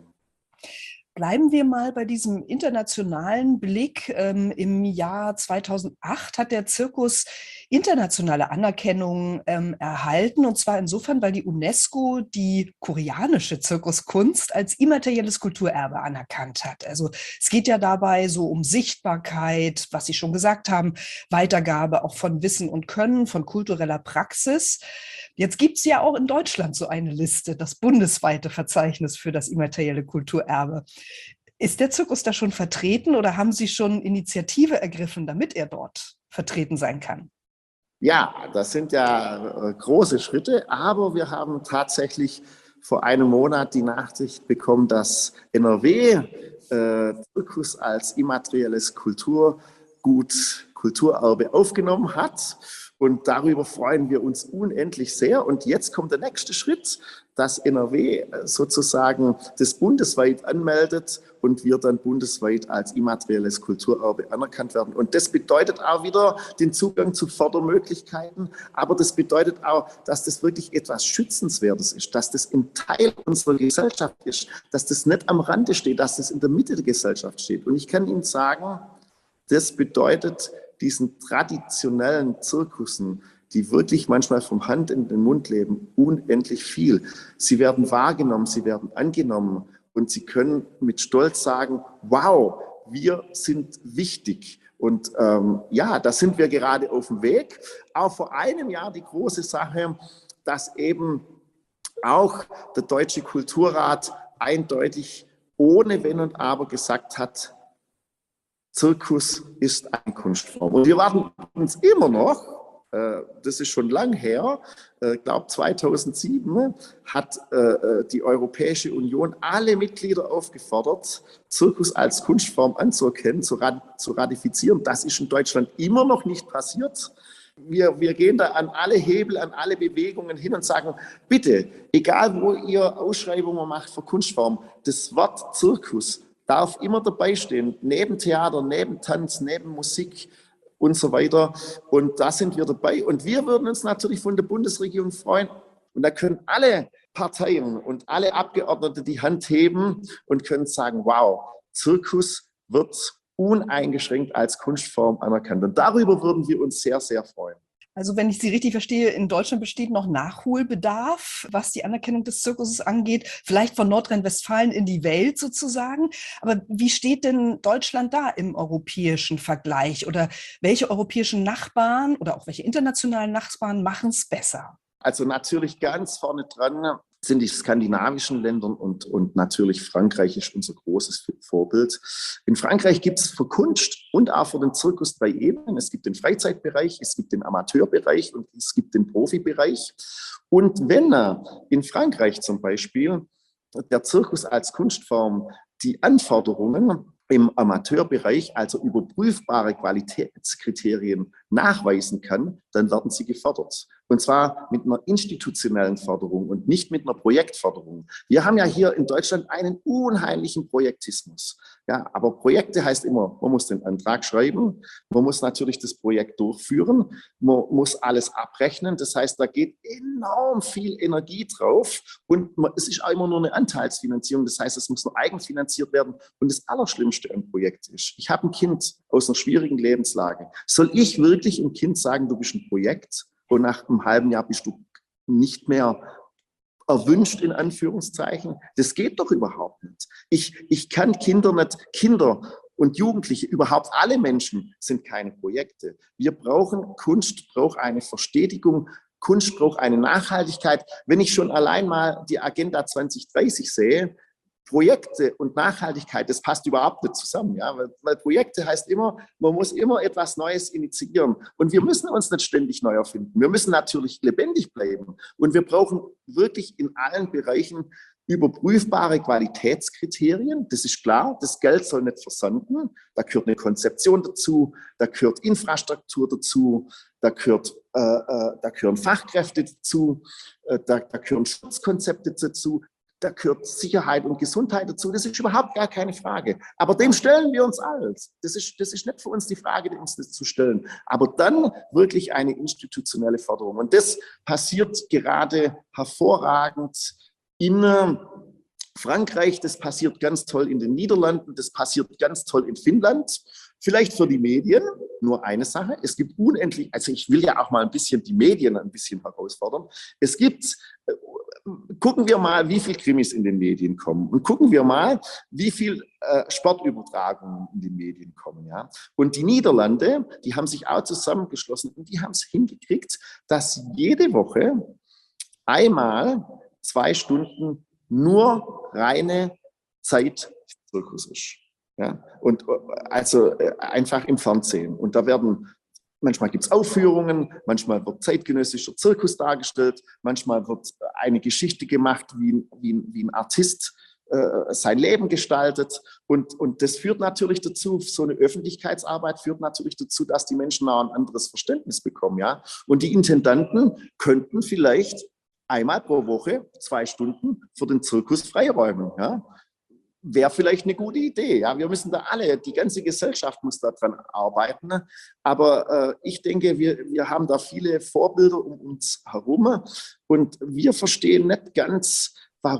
Speaker 2: Bleiben wir mal bei diesem internationalen Blick. Ähm, Im Jahr zweitausendacht hat der Zirkus internationale Anerkennung ähm, erhalten. Und zwar insofern, weil die UNESCO die koreanische Zirkuskunst als immaterielles Kulturerbe anerkannt hat. Also es geht ja dabei so um Sichtbarkeit, was Sie schon gesagt haben, Weitergabe auch von Wissen und Können, von kultureller Praxis. Jetzt gibt es ja auch in Deutschland so eine Liste, das bundesweite Verzeichnis für das immaterielle Kulturerbe. Ist der Zirkus da schon vertreten oder haben Sie schon Initiative ergriffen, damit er dort vertreten sein kann?
Speaker 3: Ja, das sind ja äh, große Schritte, aber wir haben tatsächlich vor einem Monat die Nachricht bekommen, dass N R W äh, Zirkus als immaterielles Kulturgut, Kulturerbe aufgenommen hat. Und darüber freuen wir uns unendlich sehr. Und jetzt kommt der nächste Schritt, dass N R W sozusagen das bundesweit anmeldet und wir dann bundesweit als immaterielles Kulturerbe anerkannt werden. Und das bedeutet auch wieder den Zugang zu Fördermöglichkeiten. Aber das bedeutet auch, dass das wirklich etwas Schützenswertes ist, dass das ein Teil unserer Gesellschaft ist, dass das nicht am Rande steht, dass das in der Mitte der Gesellschaft steht. Und ich kann Ihnen sagen, das bedeutet, diesen traditionellen Zirkussen, die wirklich manchmal vom Hand in den Mund leben, unendlich viel. Sie werden wahrgenommen, sie werden angenommen und sie können mit Stolz sagen, wow, wir sind wichtig. Und ähm, ja, da sind wir gerade auf dem Weg. Auch vor einem Jahr die große Sache, dass eben auch der Deutsche Kulturrat eindeutig ohne Wenn und Aber gesagt hat, Zirkus ist eine Kunstform. Und wir warten uns immer noch, äh, das ist schon lang her, ich äh, glaube zweitausendsieben hat äh, die Europäische Union alle Mitglieder aufgefordert, Zirkus als Kunstform anzuerkennen, zu, rat zu ratifizieren. Das ist in Deutschland immer noch nicht passiert. Wir, wir gehen da an alle Hebel, an alle Bewegungen hin und sagen, bitte, egal wo ihr Ausschreibungen macht für Kunstform, das Wort Zirkus darf immer dabei stehen, neben Theater, neben Tanz, neben Musik und so weiter. Und da sind wir dabei. Und wir würden uns natürlich von der Bundesregierung freuen. Und da können alle Parteien und alle Abgeordnete die Hand heben und können sagen, wow, Zirkus wird uneingeschränkt als Kunstform anerkannt. Und darüber würden wir uns sehr, sehr freuen.
Speaker 2: Also wenn ich Sie richtig verstehe, in Deutschland besteht noch Nachholbedarf, was die Anerkennung des Zirkuses angeht, vielleicht von Nordrhein-Westfalen in die Welt sozusagen. Aber wie steht denn Deutschland da im europäischen Vergleich? Oder welche europäischen Nachbarn oder auch welche internationalen Nachbarn machen es besser?
Speaker 3: Also natürlich ganz vorne dran sind die skandinavischen Länder und, und natürlich Frankreich ist unser großes Vorbild. In Frankreich gibt es für Kunst und auch für den Zirkus drei Ebenen. Es gibt den Freizeitbereich, es gibt den Amateurbereich und es gibt den Profibereich. Und wenn in Frankreich zum Beispiel der Zirkus als Kunstform die Anforderungen im Amateurbereich, also überprüfbare Qualitätskriterien, nachweisen kann, dann werden sie gefördert. Und zwar mit einer institutionellen Förderung und nicht mit einer Projektförderung. Wir haben ja hier in Deutschland einen unheimlichen Projektismus. Ja, aber Projekte heißt immer, man muss den Antrag schreiben, man muss natürlich das Projekt durchführen, man muss alles abrechnen. Das heißt, da geht enorm viel Energie drauf und man, es ist auch immer nur eine Anteilsfinanzierung. Das heißt, es muss nur eigenfinanziert werden. Und das Allerschlimmste am Projekt ist, ich habe ein Kind aus einer schwierigen Lebenslage. Soll ich wirklich einem Kind sagen, du bist ein Projekt? Und nach einem halben Jahr bist du nicht mehr erwünscht, in Anführungszeichen. Das geht doch überhaupt nicht. Ich, ich kann Kinder nicht, Kinder und Jugendliche, überhaupt alle Menschen sind keine Projekte. Wir brauchen, Kunst braucht eine Verstetigung, Kunst braucht eine Nachhaltigkeit. Wenn ich schon allein mal die Agenda zwanzig dreißig sehe, Projekte und Nachhaltigkeit, das passt überhaupt nicht zusammen, ja, weil, weil Projekte heißt immer, man muss immer etwas Neues initiieren und wir müssen uns nicht ständig neu erfinden. Wir müssen natürlich lebendig bleiben und wir brauchen wirklich in allen Bereichen überprüfbare Qualitätskriterien, das ist klar, das Geld soll nicht versanden, da gehört eine Konzeption dazu, da gehört Infrastruktur dazu, da, gehört, äh, äh, da gehören Fachkräfte dazu, äh, da, da gehören Schutzkonzepte dazu, da gehört Sicherheit und Gesundheit dazu, das ist überhaupt gar keine Frage. Aber dem stellen wir uns alles. Das ist, das ist nicht für uns die Frage, uns das zu stellen. Aber dann wirklich eine institutionelle Förderung. Und das passiert gerade hervorragend in Frankreich, das passiert ganz toll in den Niederlanden, das passiert ganz toll in Finnland. Vielleicht für die Medien nur eine Sache. Es gibt unendlich, also ich will ja auch mal ein bisschen die Medien ein bisschen herausfordern. Es gibt, äh, gucken wir mal, wie viel Krimis in den Medien kommen und gucken wir mal, wie viel äh, Sportübertragungen in den Medien kommen. Ja? Und die Niederlande, die haben sich auch zusammengeschlossen und die haben es hingekriegt, dass jede Woche einmal zwei Stunden nur reine Zeitzirkus ist. Ja, und also einfach im Fernsehen. Und da werden, manchmal gibt es Aufführungen, manchmal wird zeitgenössischer Zirkus dargestellt, manchmal wird eine Geschichte gemacht, wie, wie, wie ein Artist äh, sein Leben gestaltet. Und, und das führt natürlich dazu, so eine Öffentlichkeitsarbeit führt natürlich dazu, dass die Menschen auch ein anderes Verständnis bekommen. Ja? Und die Intendanten könnten vielleicht einmal pro Woche zwei Stunden für den Zirkus freiräumen. Ja? Wäre vielleicht eine gute Idee. Ja, wir müssen da alle, die ganze Gesellschaft muss daran arbeiten. Aber äh, ich denke, wir, wir haben da viele Vorbilder um uns herum und wir verstehen nicht ganz,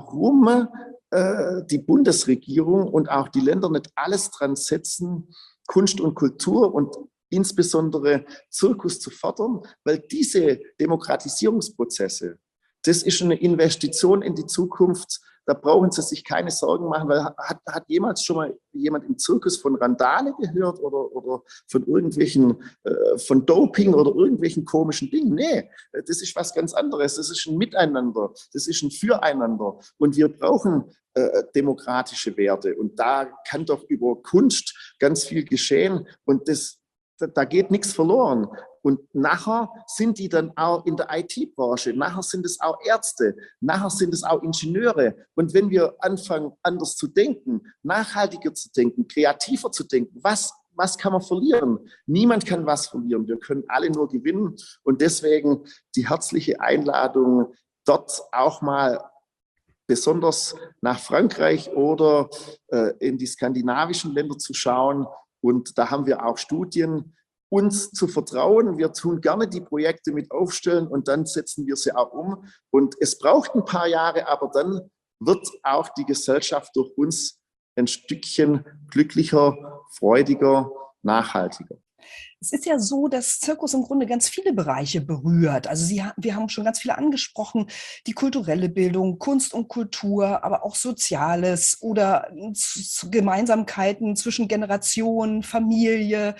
Speaker 3: warum äh, die Bundesregierung und auch die Länder nicht alles dran setzen, Kunst und Kultur und insbesondere Zirkus zu fördern, weil diese Demokratisierungsprozesse, das ist eine Investition in die Zukunft. Da brauchen Sie sich keine Sorgen machen, weil hat, hat jemals schon mal jemand im Zirkus von Randale gehört oder, oder von irgendwelchen, äh, von Doping oder irgendwelchen komischen Dingen? Nee, das ist was ganz anderes. Das ist ein Miteinander, das ist ein Füreinander. Und wir brauchen äh, demokratische Werte. Und da kann doch über Kunst ganz viel geschehen. Und das, da geht nichts verloren. Und nachher sind die dann auch in der I T-Branche, nachher sind es auch Ärzte, nachher sind es auch Ingenieure. Und wenn wir anfangen, anders zu denken, nachhaltiger zu denken, kreativer zu denken, was, was kann man verlieren? Niemand kann was verlieren. Wir können alle nur gewinnen. Und deswegen die herzliche Einladung, dort auch mal besonders nach Frankreich oder äh, in die skandinavischen Länder zu schauen. Und da haben wir auch Studien, uns zu vertrauen. Wir tun gerne die Projekte mit aufstellen und dann setzen wir sie auch um. Und es braucht ein paar Jahre, aber dann wird auch die Gesellschaft durch uns ein Stückchen glücklicher, freudiger, nachhaltiger.
Speaker 2: Es ist ja so, dass Zirkus im Grunde ganz viele Bereiche berührt. Also Sie, wir haben schon ganz viele angesprochen, die kulturelle Bildung, Kunst und Kultur, aber auch Soziales oder Gemeinsamkeiten zwischen Generationen, Familie.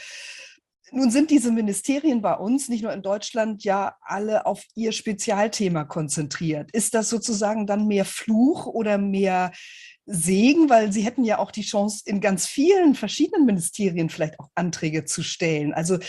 Speaker 2: Nun sind diese Ministerien bei uns, nicht nur in Deutschland, ja alle auf ihr Spezialthema konzentriert. Ist das sozusagen dann mehr Fluch oder mehr Segen? Weil Sie hätten ja auch die Chance, in ganz vielen verschiedenen Ministerien vielleicht auch Anträge zu stellen. Also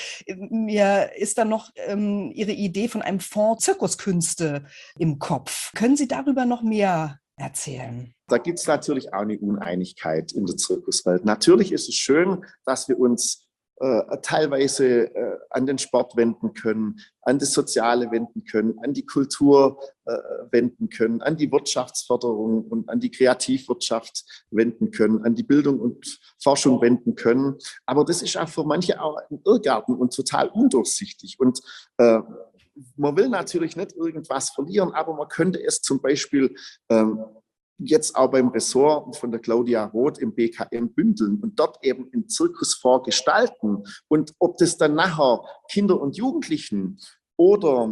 Speaker 2: mir ist da noch ähm, Ihre Idee von einem Fonds Zirkuskünste im Kopf. Können Sie darüber noch mehr erzählen?
Speaker 3: Da gibt es natürlich auch eine Uneinigkeit in der Zirkuswelt. Natürlich ist es schön, dass wir uns Äh, teilweise äh, an den Sport wenden können, an das Soziale wenden können, an die Kultur äh, wenden können, an die Wirtschaftsförderung und an die Kreativwirtschaft wenden können, an die Bildung und Forschung wenden können. Aber das ist auch für manche auch ein Irrgarten und total undurchsichtig. Und äh, man will natürlich nicht irgendwas verlieren, aber man könnte es zum Beispiel ähm, jetzt auch beim Ressort von der Claudia Roth im B K M bündeln und dort eben einen Zirkusfonds gestalten. Und ob das dann nachher Kinder und Jugendlichen oder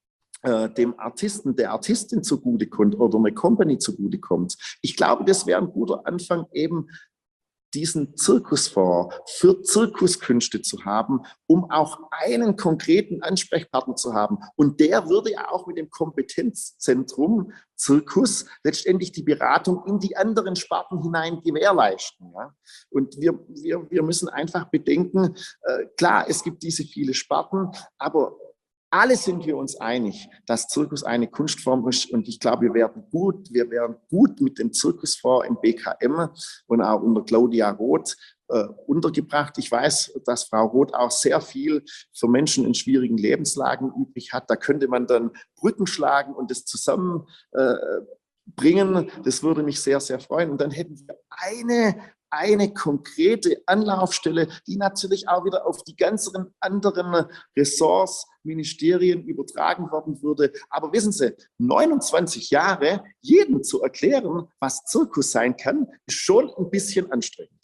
Speaker 3: äh, dem Artisten, der Artistin zugutekommt oder eine Company zugutekommt, ich glaube, das wäre ein guter Anfang, eben diesen Zirkusfonds für Zirkuskünste zu haben, um auch einen konkreten Ansprechpartner zu haben. Und der würde ja auch mit dem Kompetenzzentrum Zirkus letztendlich die Beratung in die anderen Sparten hinein gewährleisten. Ja? Und wir, wir, wir müssen einfach bedenken, äh, klar, es gibt diese viele Sparten, aber alle sind wir uns einig, dass Zirkus eine Kunstform ist, und ich glaube, wir werden gut, wir werden gut mit dem Zirkusfonds im B K M und auch unter Claudia Roth äh, untergebracht. Ich weiß, dass Frau Roth auch sehr viel für Menschen in schwierigen Lebenslagen übrig hat. Da könnte man dann Brücken schlagen und das zusammen äh, bringen. Das würde mich sehr, sehr freuen. Und dann hätten wir eine eine konkrete Anlaufstelle, die natürlich auch wieder auf die ganzen anderen Ressorts, Ministerien übertragen worden würde. Aber wissen Sie, neunundzwanzig Jahre, jedem zu erklären, was Zirkus sein kann, ist schon ein bisschen anstrengend.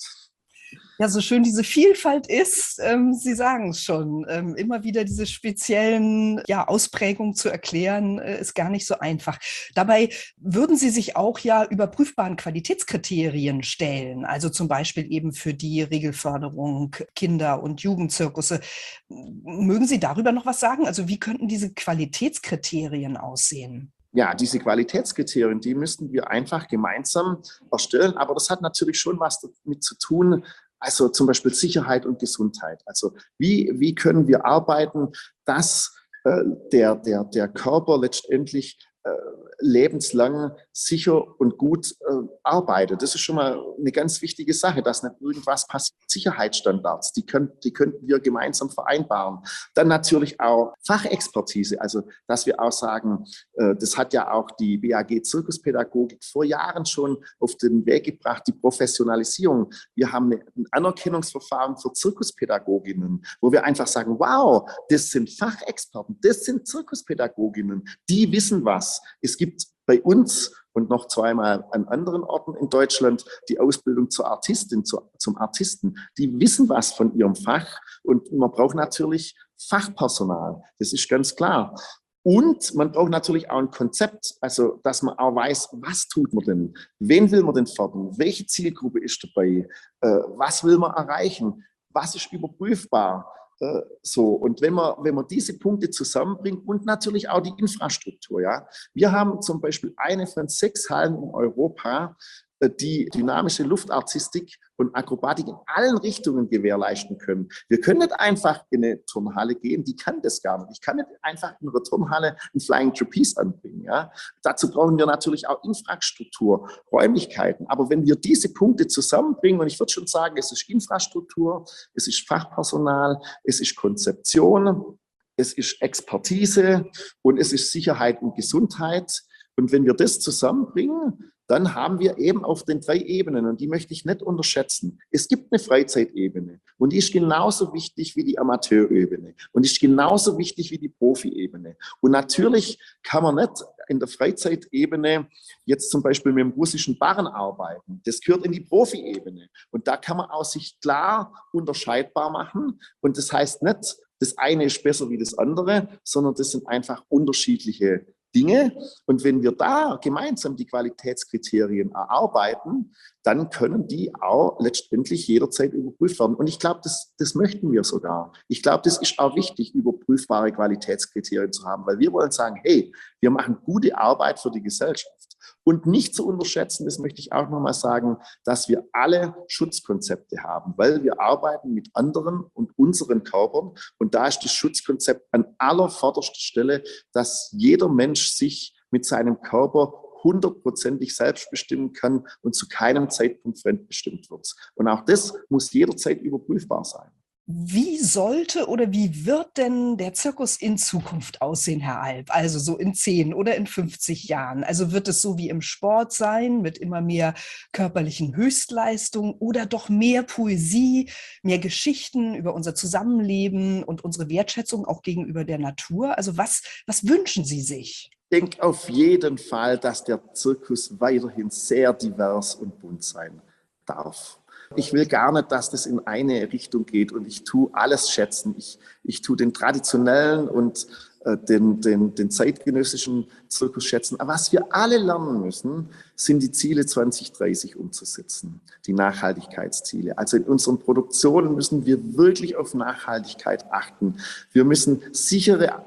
Speaker 2: Ja, so schön diese Vielfalt ist, ähm, Sie sagen es schon, ähm, immer wieder diese speziellen ja, Ausprägungen zu erklären, äh, ist gar nicht so einfach. Dabei würden Sie sich auch ja überprüfbaren Qualitätskriterien stellen, also zum Beispiel eben für die Regelförderung Kinder- und Jugendzirkusse. Mögen Sie darüber noch was sagen? Also wie könnten diese Qualitätskriterien aussehen?
Speaker 3: Ja, diese Qualitätskriterien, die müssten wir einfach gemeinsam erstellen. Aber das hat natürlich schon was damit zu tun, also zum Beispiel Sicherheit und Gesundheit. Also wie, wie können wir arbeiten, dass äh, der, der, der Körper letztendlich äh, lebenslang sicher und gut äh, arbeitet. Das ist schon mal eine ganz wichtige Sache, dass nicht irgendwas passiert. Sicherheitsstandards, die, können, die könnten wir gemeinsam vereinbaren. Dann natürlich auch Fachexpertise, also dass wir auch sagen, äh, das hat ja auch die B A G Zirkuspädagogik vor Jahren schon auf den Weg gebracht, die Professionalisierung. Wir haben ein Anerkennungsverfahren für Zirkuspädagoginnen, wo wir einfach sagen, wow, das sind Fachexperten, das sind Zirkuspädagoginnen, die wissen was. Es gibt bei uns und noch zweimal an anderen Orten in Deutschland die Ausbildung zur Artistin, zur, zum Artisten. Die wissen was von ihrem Fach, und man braucht natürlich Fachpersonal. Das ist ganz klar. Und man braucht natürlich auch ein Konzept, also dass man auch weiß, was tut man denn? Wen will man denn fördern? Welche Zielgruppe ist dabei? Äh, was will man erreichen? Was ist überprüfbar? So, und wenn man, wenn man diese Punkte zusammenbringt und natürlich auch die Infrastruktur, ja. Wir haben zum Beispiel eine von sechs Hallen in Europa, die dynamische Luftartistik und Akrobatik in allen Richtungen gewährleisten können. Wir können nicht einfach in eine Turnhalle gehen, die kann das gar nicht. Ich kann nicht einfach in einer Turnhalle ein Flying Trapeze anbringen. Ja? Dazu brauchen wir natürlich auch Infrastruktur, Räumlichkeiten. Aber wenn wir diese Punkte zusammenbringen, und ich würde schon sagen, es ist Infrastruktur, es ist Fachpersonal, es ist Konzeption, es ist Expertise und es ist Sicherheit und Gesundheit. Und wenn wir das zusammenbringen, dann haben wir eben auf den drei Ebenen, und die möchte ich nicht unterschätzen. Es gibt eine Freizeitebene, und die ist genauso wichtig wie die Amateurebene, und die ist genauso wichtig wie die Profiebene. Und natürlich kann man nicht in der Freizeitebene jetzt zum Beispiel mit dem russischen Barren arbeiten. Das gehört in die Profiebene, und da kann man auch sich klar unterscheidbar machen. Und das heißt nicht, das eine ist besser wie das andere, sondern das sind einfach unterschiedliche Dinge. Und wenn wir da gemeinsam die Qualitätskriterien erarbeiten, dann können die auch letztendlich jederzeit überprüft werden. Und ich glaube, das, das möchten wir sogar. Ich glaube, das ist auch wichtig, überprüfbare Qualitätskriterien zu haben, weil wir wollen sagen, hey, wir machen gute Arbeit für die Gesellschaft. Und nicht zu unterschätzen, das möchte ich auch nochmal sagen, dass wir alle Schutzkonzepte haben, weil wir arbeiten mit anderen und unseren Körpern. Und da ist das Schutzkonzept an allervorderster Stelle, dass jeder Mensch sich mit seinem Körper hundertprozentig selbst bestimmen kann und zu keinem Zeitpunkt fremdbestimmt wird. Und auch das muss jederzeit überprüfbar sein.
Speaker 2: Wie sollte oder wie wird denn der Zirkus in Zukunft aussehen, Herr Alb? Also so in zehn oder in fünfzig Jahren? Also wird es so wie im Sport sein, mit immer mehr körperlichen Höchstleistungen, oder doch mehr Poesie, mehr Geschichten über unser Zusammenleben und unsere Wertschätzung auch gegenüber der Natur? Also was, was wünschen Sie sich?
Speaker 3: Ich denke auf jeden Fall, dass der Zirkus weiterhin sehr divers und bunt sein darf. Ich will gar nicht, dass das in eine Richtung geht, und ich tue alles schätzen. Ich, ich tue den traditionellen und den, den, den zeitgenössischen Zirkus schätzen. Aber was wir alle lernen müssen, sind die Ziele zwanzig dreißig umzusetzen, die Nachhaltigkeitsziele. Also in unseren Produktionen müssen wir wirklich auf Nachhaltigkeit achten. Wir müssen sichere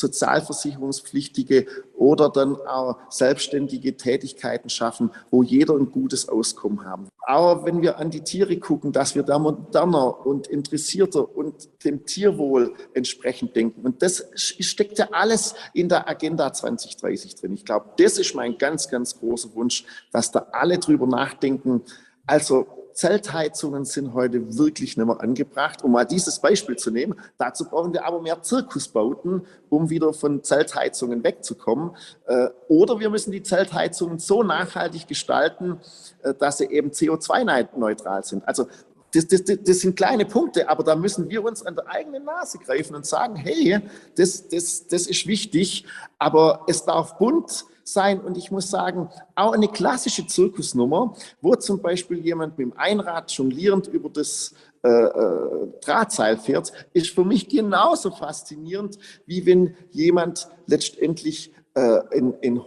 Speaker 3: sozialversicherungspflichtige oder dann auch selbstständige Tätigkeiten schaffen, wo jeder ein gutes Auskommen haben. Aber wenn wir an die Tiere gucken, dass wir da moderner und interessierter und dem Tierwohl entsprechend denken. Und das steckt ja alles in der Agenda zwanzig dreißig drin. Ich glaube, das ist mein ganz, ganz großer Wunsch, dass da alle drüber nachdenken. Also Zeltheizungen sind heute wirklich nicht mehr angebracht. Um mal dieses Beispiel zu nehmen, dazu brauchen wir aber mehr Zirkusbauten, um wieder von Zeltheizungen wegzukommen. Oder wir müssen die Zeltheizungen so nachhaltig gestalten, dass sie eben C O zwei neutral sind. Also das, das, das sind kleine Punkte, aber da müssen wir uns an der eigenen Nase greifen und sagen, hey, das, das, das ist wichtig, aber es darf bunt sein. Und ich muss sagen, auch eine klassische Zirkusnummer, wo zum Beispiel jemand mit dem Einrad jonglierend über das äh, äh, Drahtseil fährt, ist für mich genauso faszinierend, wie wenn jemand letztendlich äh, in, in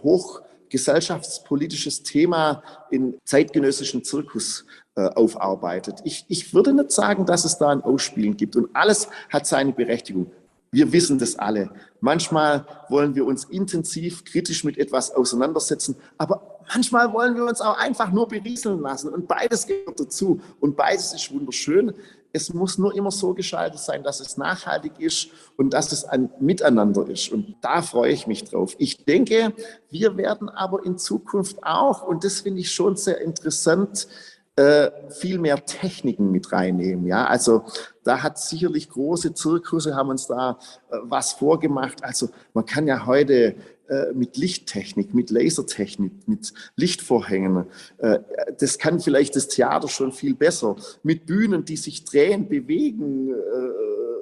Speaker 3: hochgesellschaftspolitisches Thema in zeitgenössischen Zirkus äh, aufarbeitet. Ich, ich würde nicht sagen, dass es da ein Ausspielen gibt. Und alles hat seine Berechtigung. Wir wissen das alle. Manchmal wollen wir uns intensiv kritisch mit etwas auseinandersetzen, aber manchmal wollen wir uns auch einfach nur berieseln lassen. Und beides gehört dazu. Und beides ist wunderschön. Es muss nur immer so gestaltet sein, dass es nachhaltig ist und dass es ein Miteinander ist. Und da freue ich mich drauf. Ich denke, wir werden aber in Zukunft auch, und das finde ich schon sehr interessant, viel mehr Techniken mit reinnehmen. Ja, also da hat sicherlich große Zirkusse haben uns da äh, was vorgemacht. Also man kann ja heute äh, mit Lichttechnik, mit Lasertechnik, mit Lichtvorhängen, äh, das kann vielleicht das Theater schon viel besser. Mit Bühnen, die sich drehen, bewegen, äh,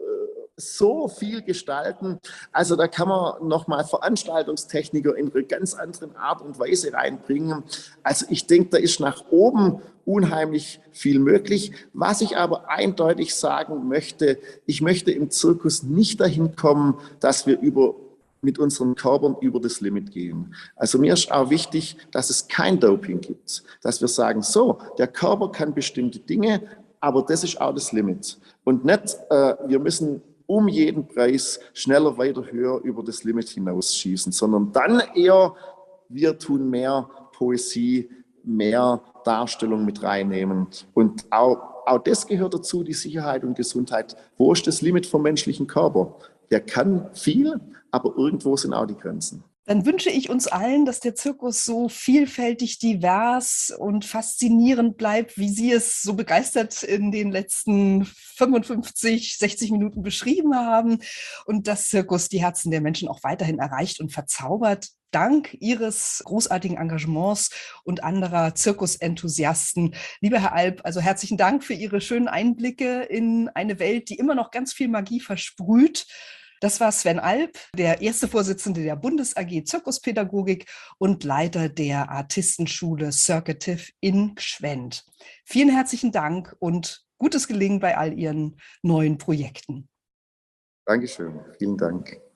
Speaker 3: so viel gestalten. Also da kann man nochmal Veranstaltungstechniker in einer ganz anderen Art und Weise reinbringen. Also ich denke, da ist nach oben unheimlich viel möglich. Was ich aber eindeutig sagen möchte, ich möchte im Zirkus nicht dahin kommen, dass wir über mit unseren Körpern über das Limit gehen. Also mir ist auch wichtig, dass es kein Doping gibt. Dass wir sagen, so, der Körper kann bestimmte Dinge, aber das ist auch das Limit. Und nicht, äh, wir müssen um jeden Preis schneller, weiter, höher über das Limit hinausschießen, sondern dann eher, wir tun mehr Poesie, mehr Darstellung mit reinnehmen. Und auch, auch das gehört dazu, die Sicherheit und Gesundheit. Wo ist das Limit vom menschlichen Körper? Der kann viel, aber irgendwo sind auch die Grenzen.
Speaker 2: Dann wünsche ich uns allen, dass der Zirkus so vielfältig, divers und faszinierend bleibt, wie Sie es so begeistert in den letzten fünfundfünfzig, sechzig Minuten beschrieben haben und dass Zirkus die Herzen der Menschen auch weiterhin erreicht und verzaubert. Dank Ihres großartigen Engagements und anderer Zirkusenthusiasten. Lieber Herr Alp, also herzlichen Dank für Ihre schönen Einblicke in eine Welt, die immer noch ganz viel Magie versprüht. Das war Sven Alp, der erste Vorsitzende der Bundes-A G Zirkuspädagogik und Leiter der Artistenschule Circative in Gschwend. Vielen herzlichen Dank und gutes Gelingen bei all Ihren neuen Projekten.
Speaker 3: Dankeschön, vielen Dank.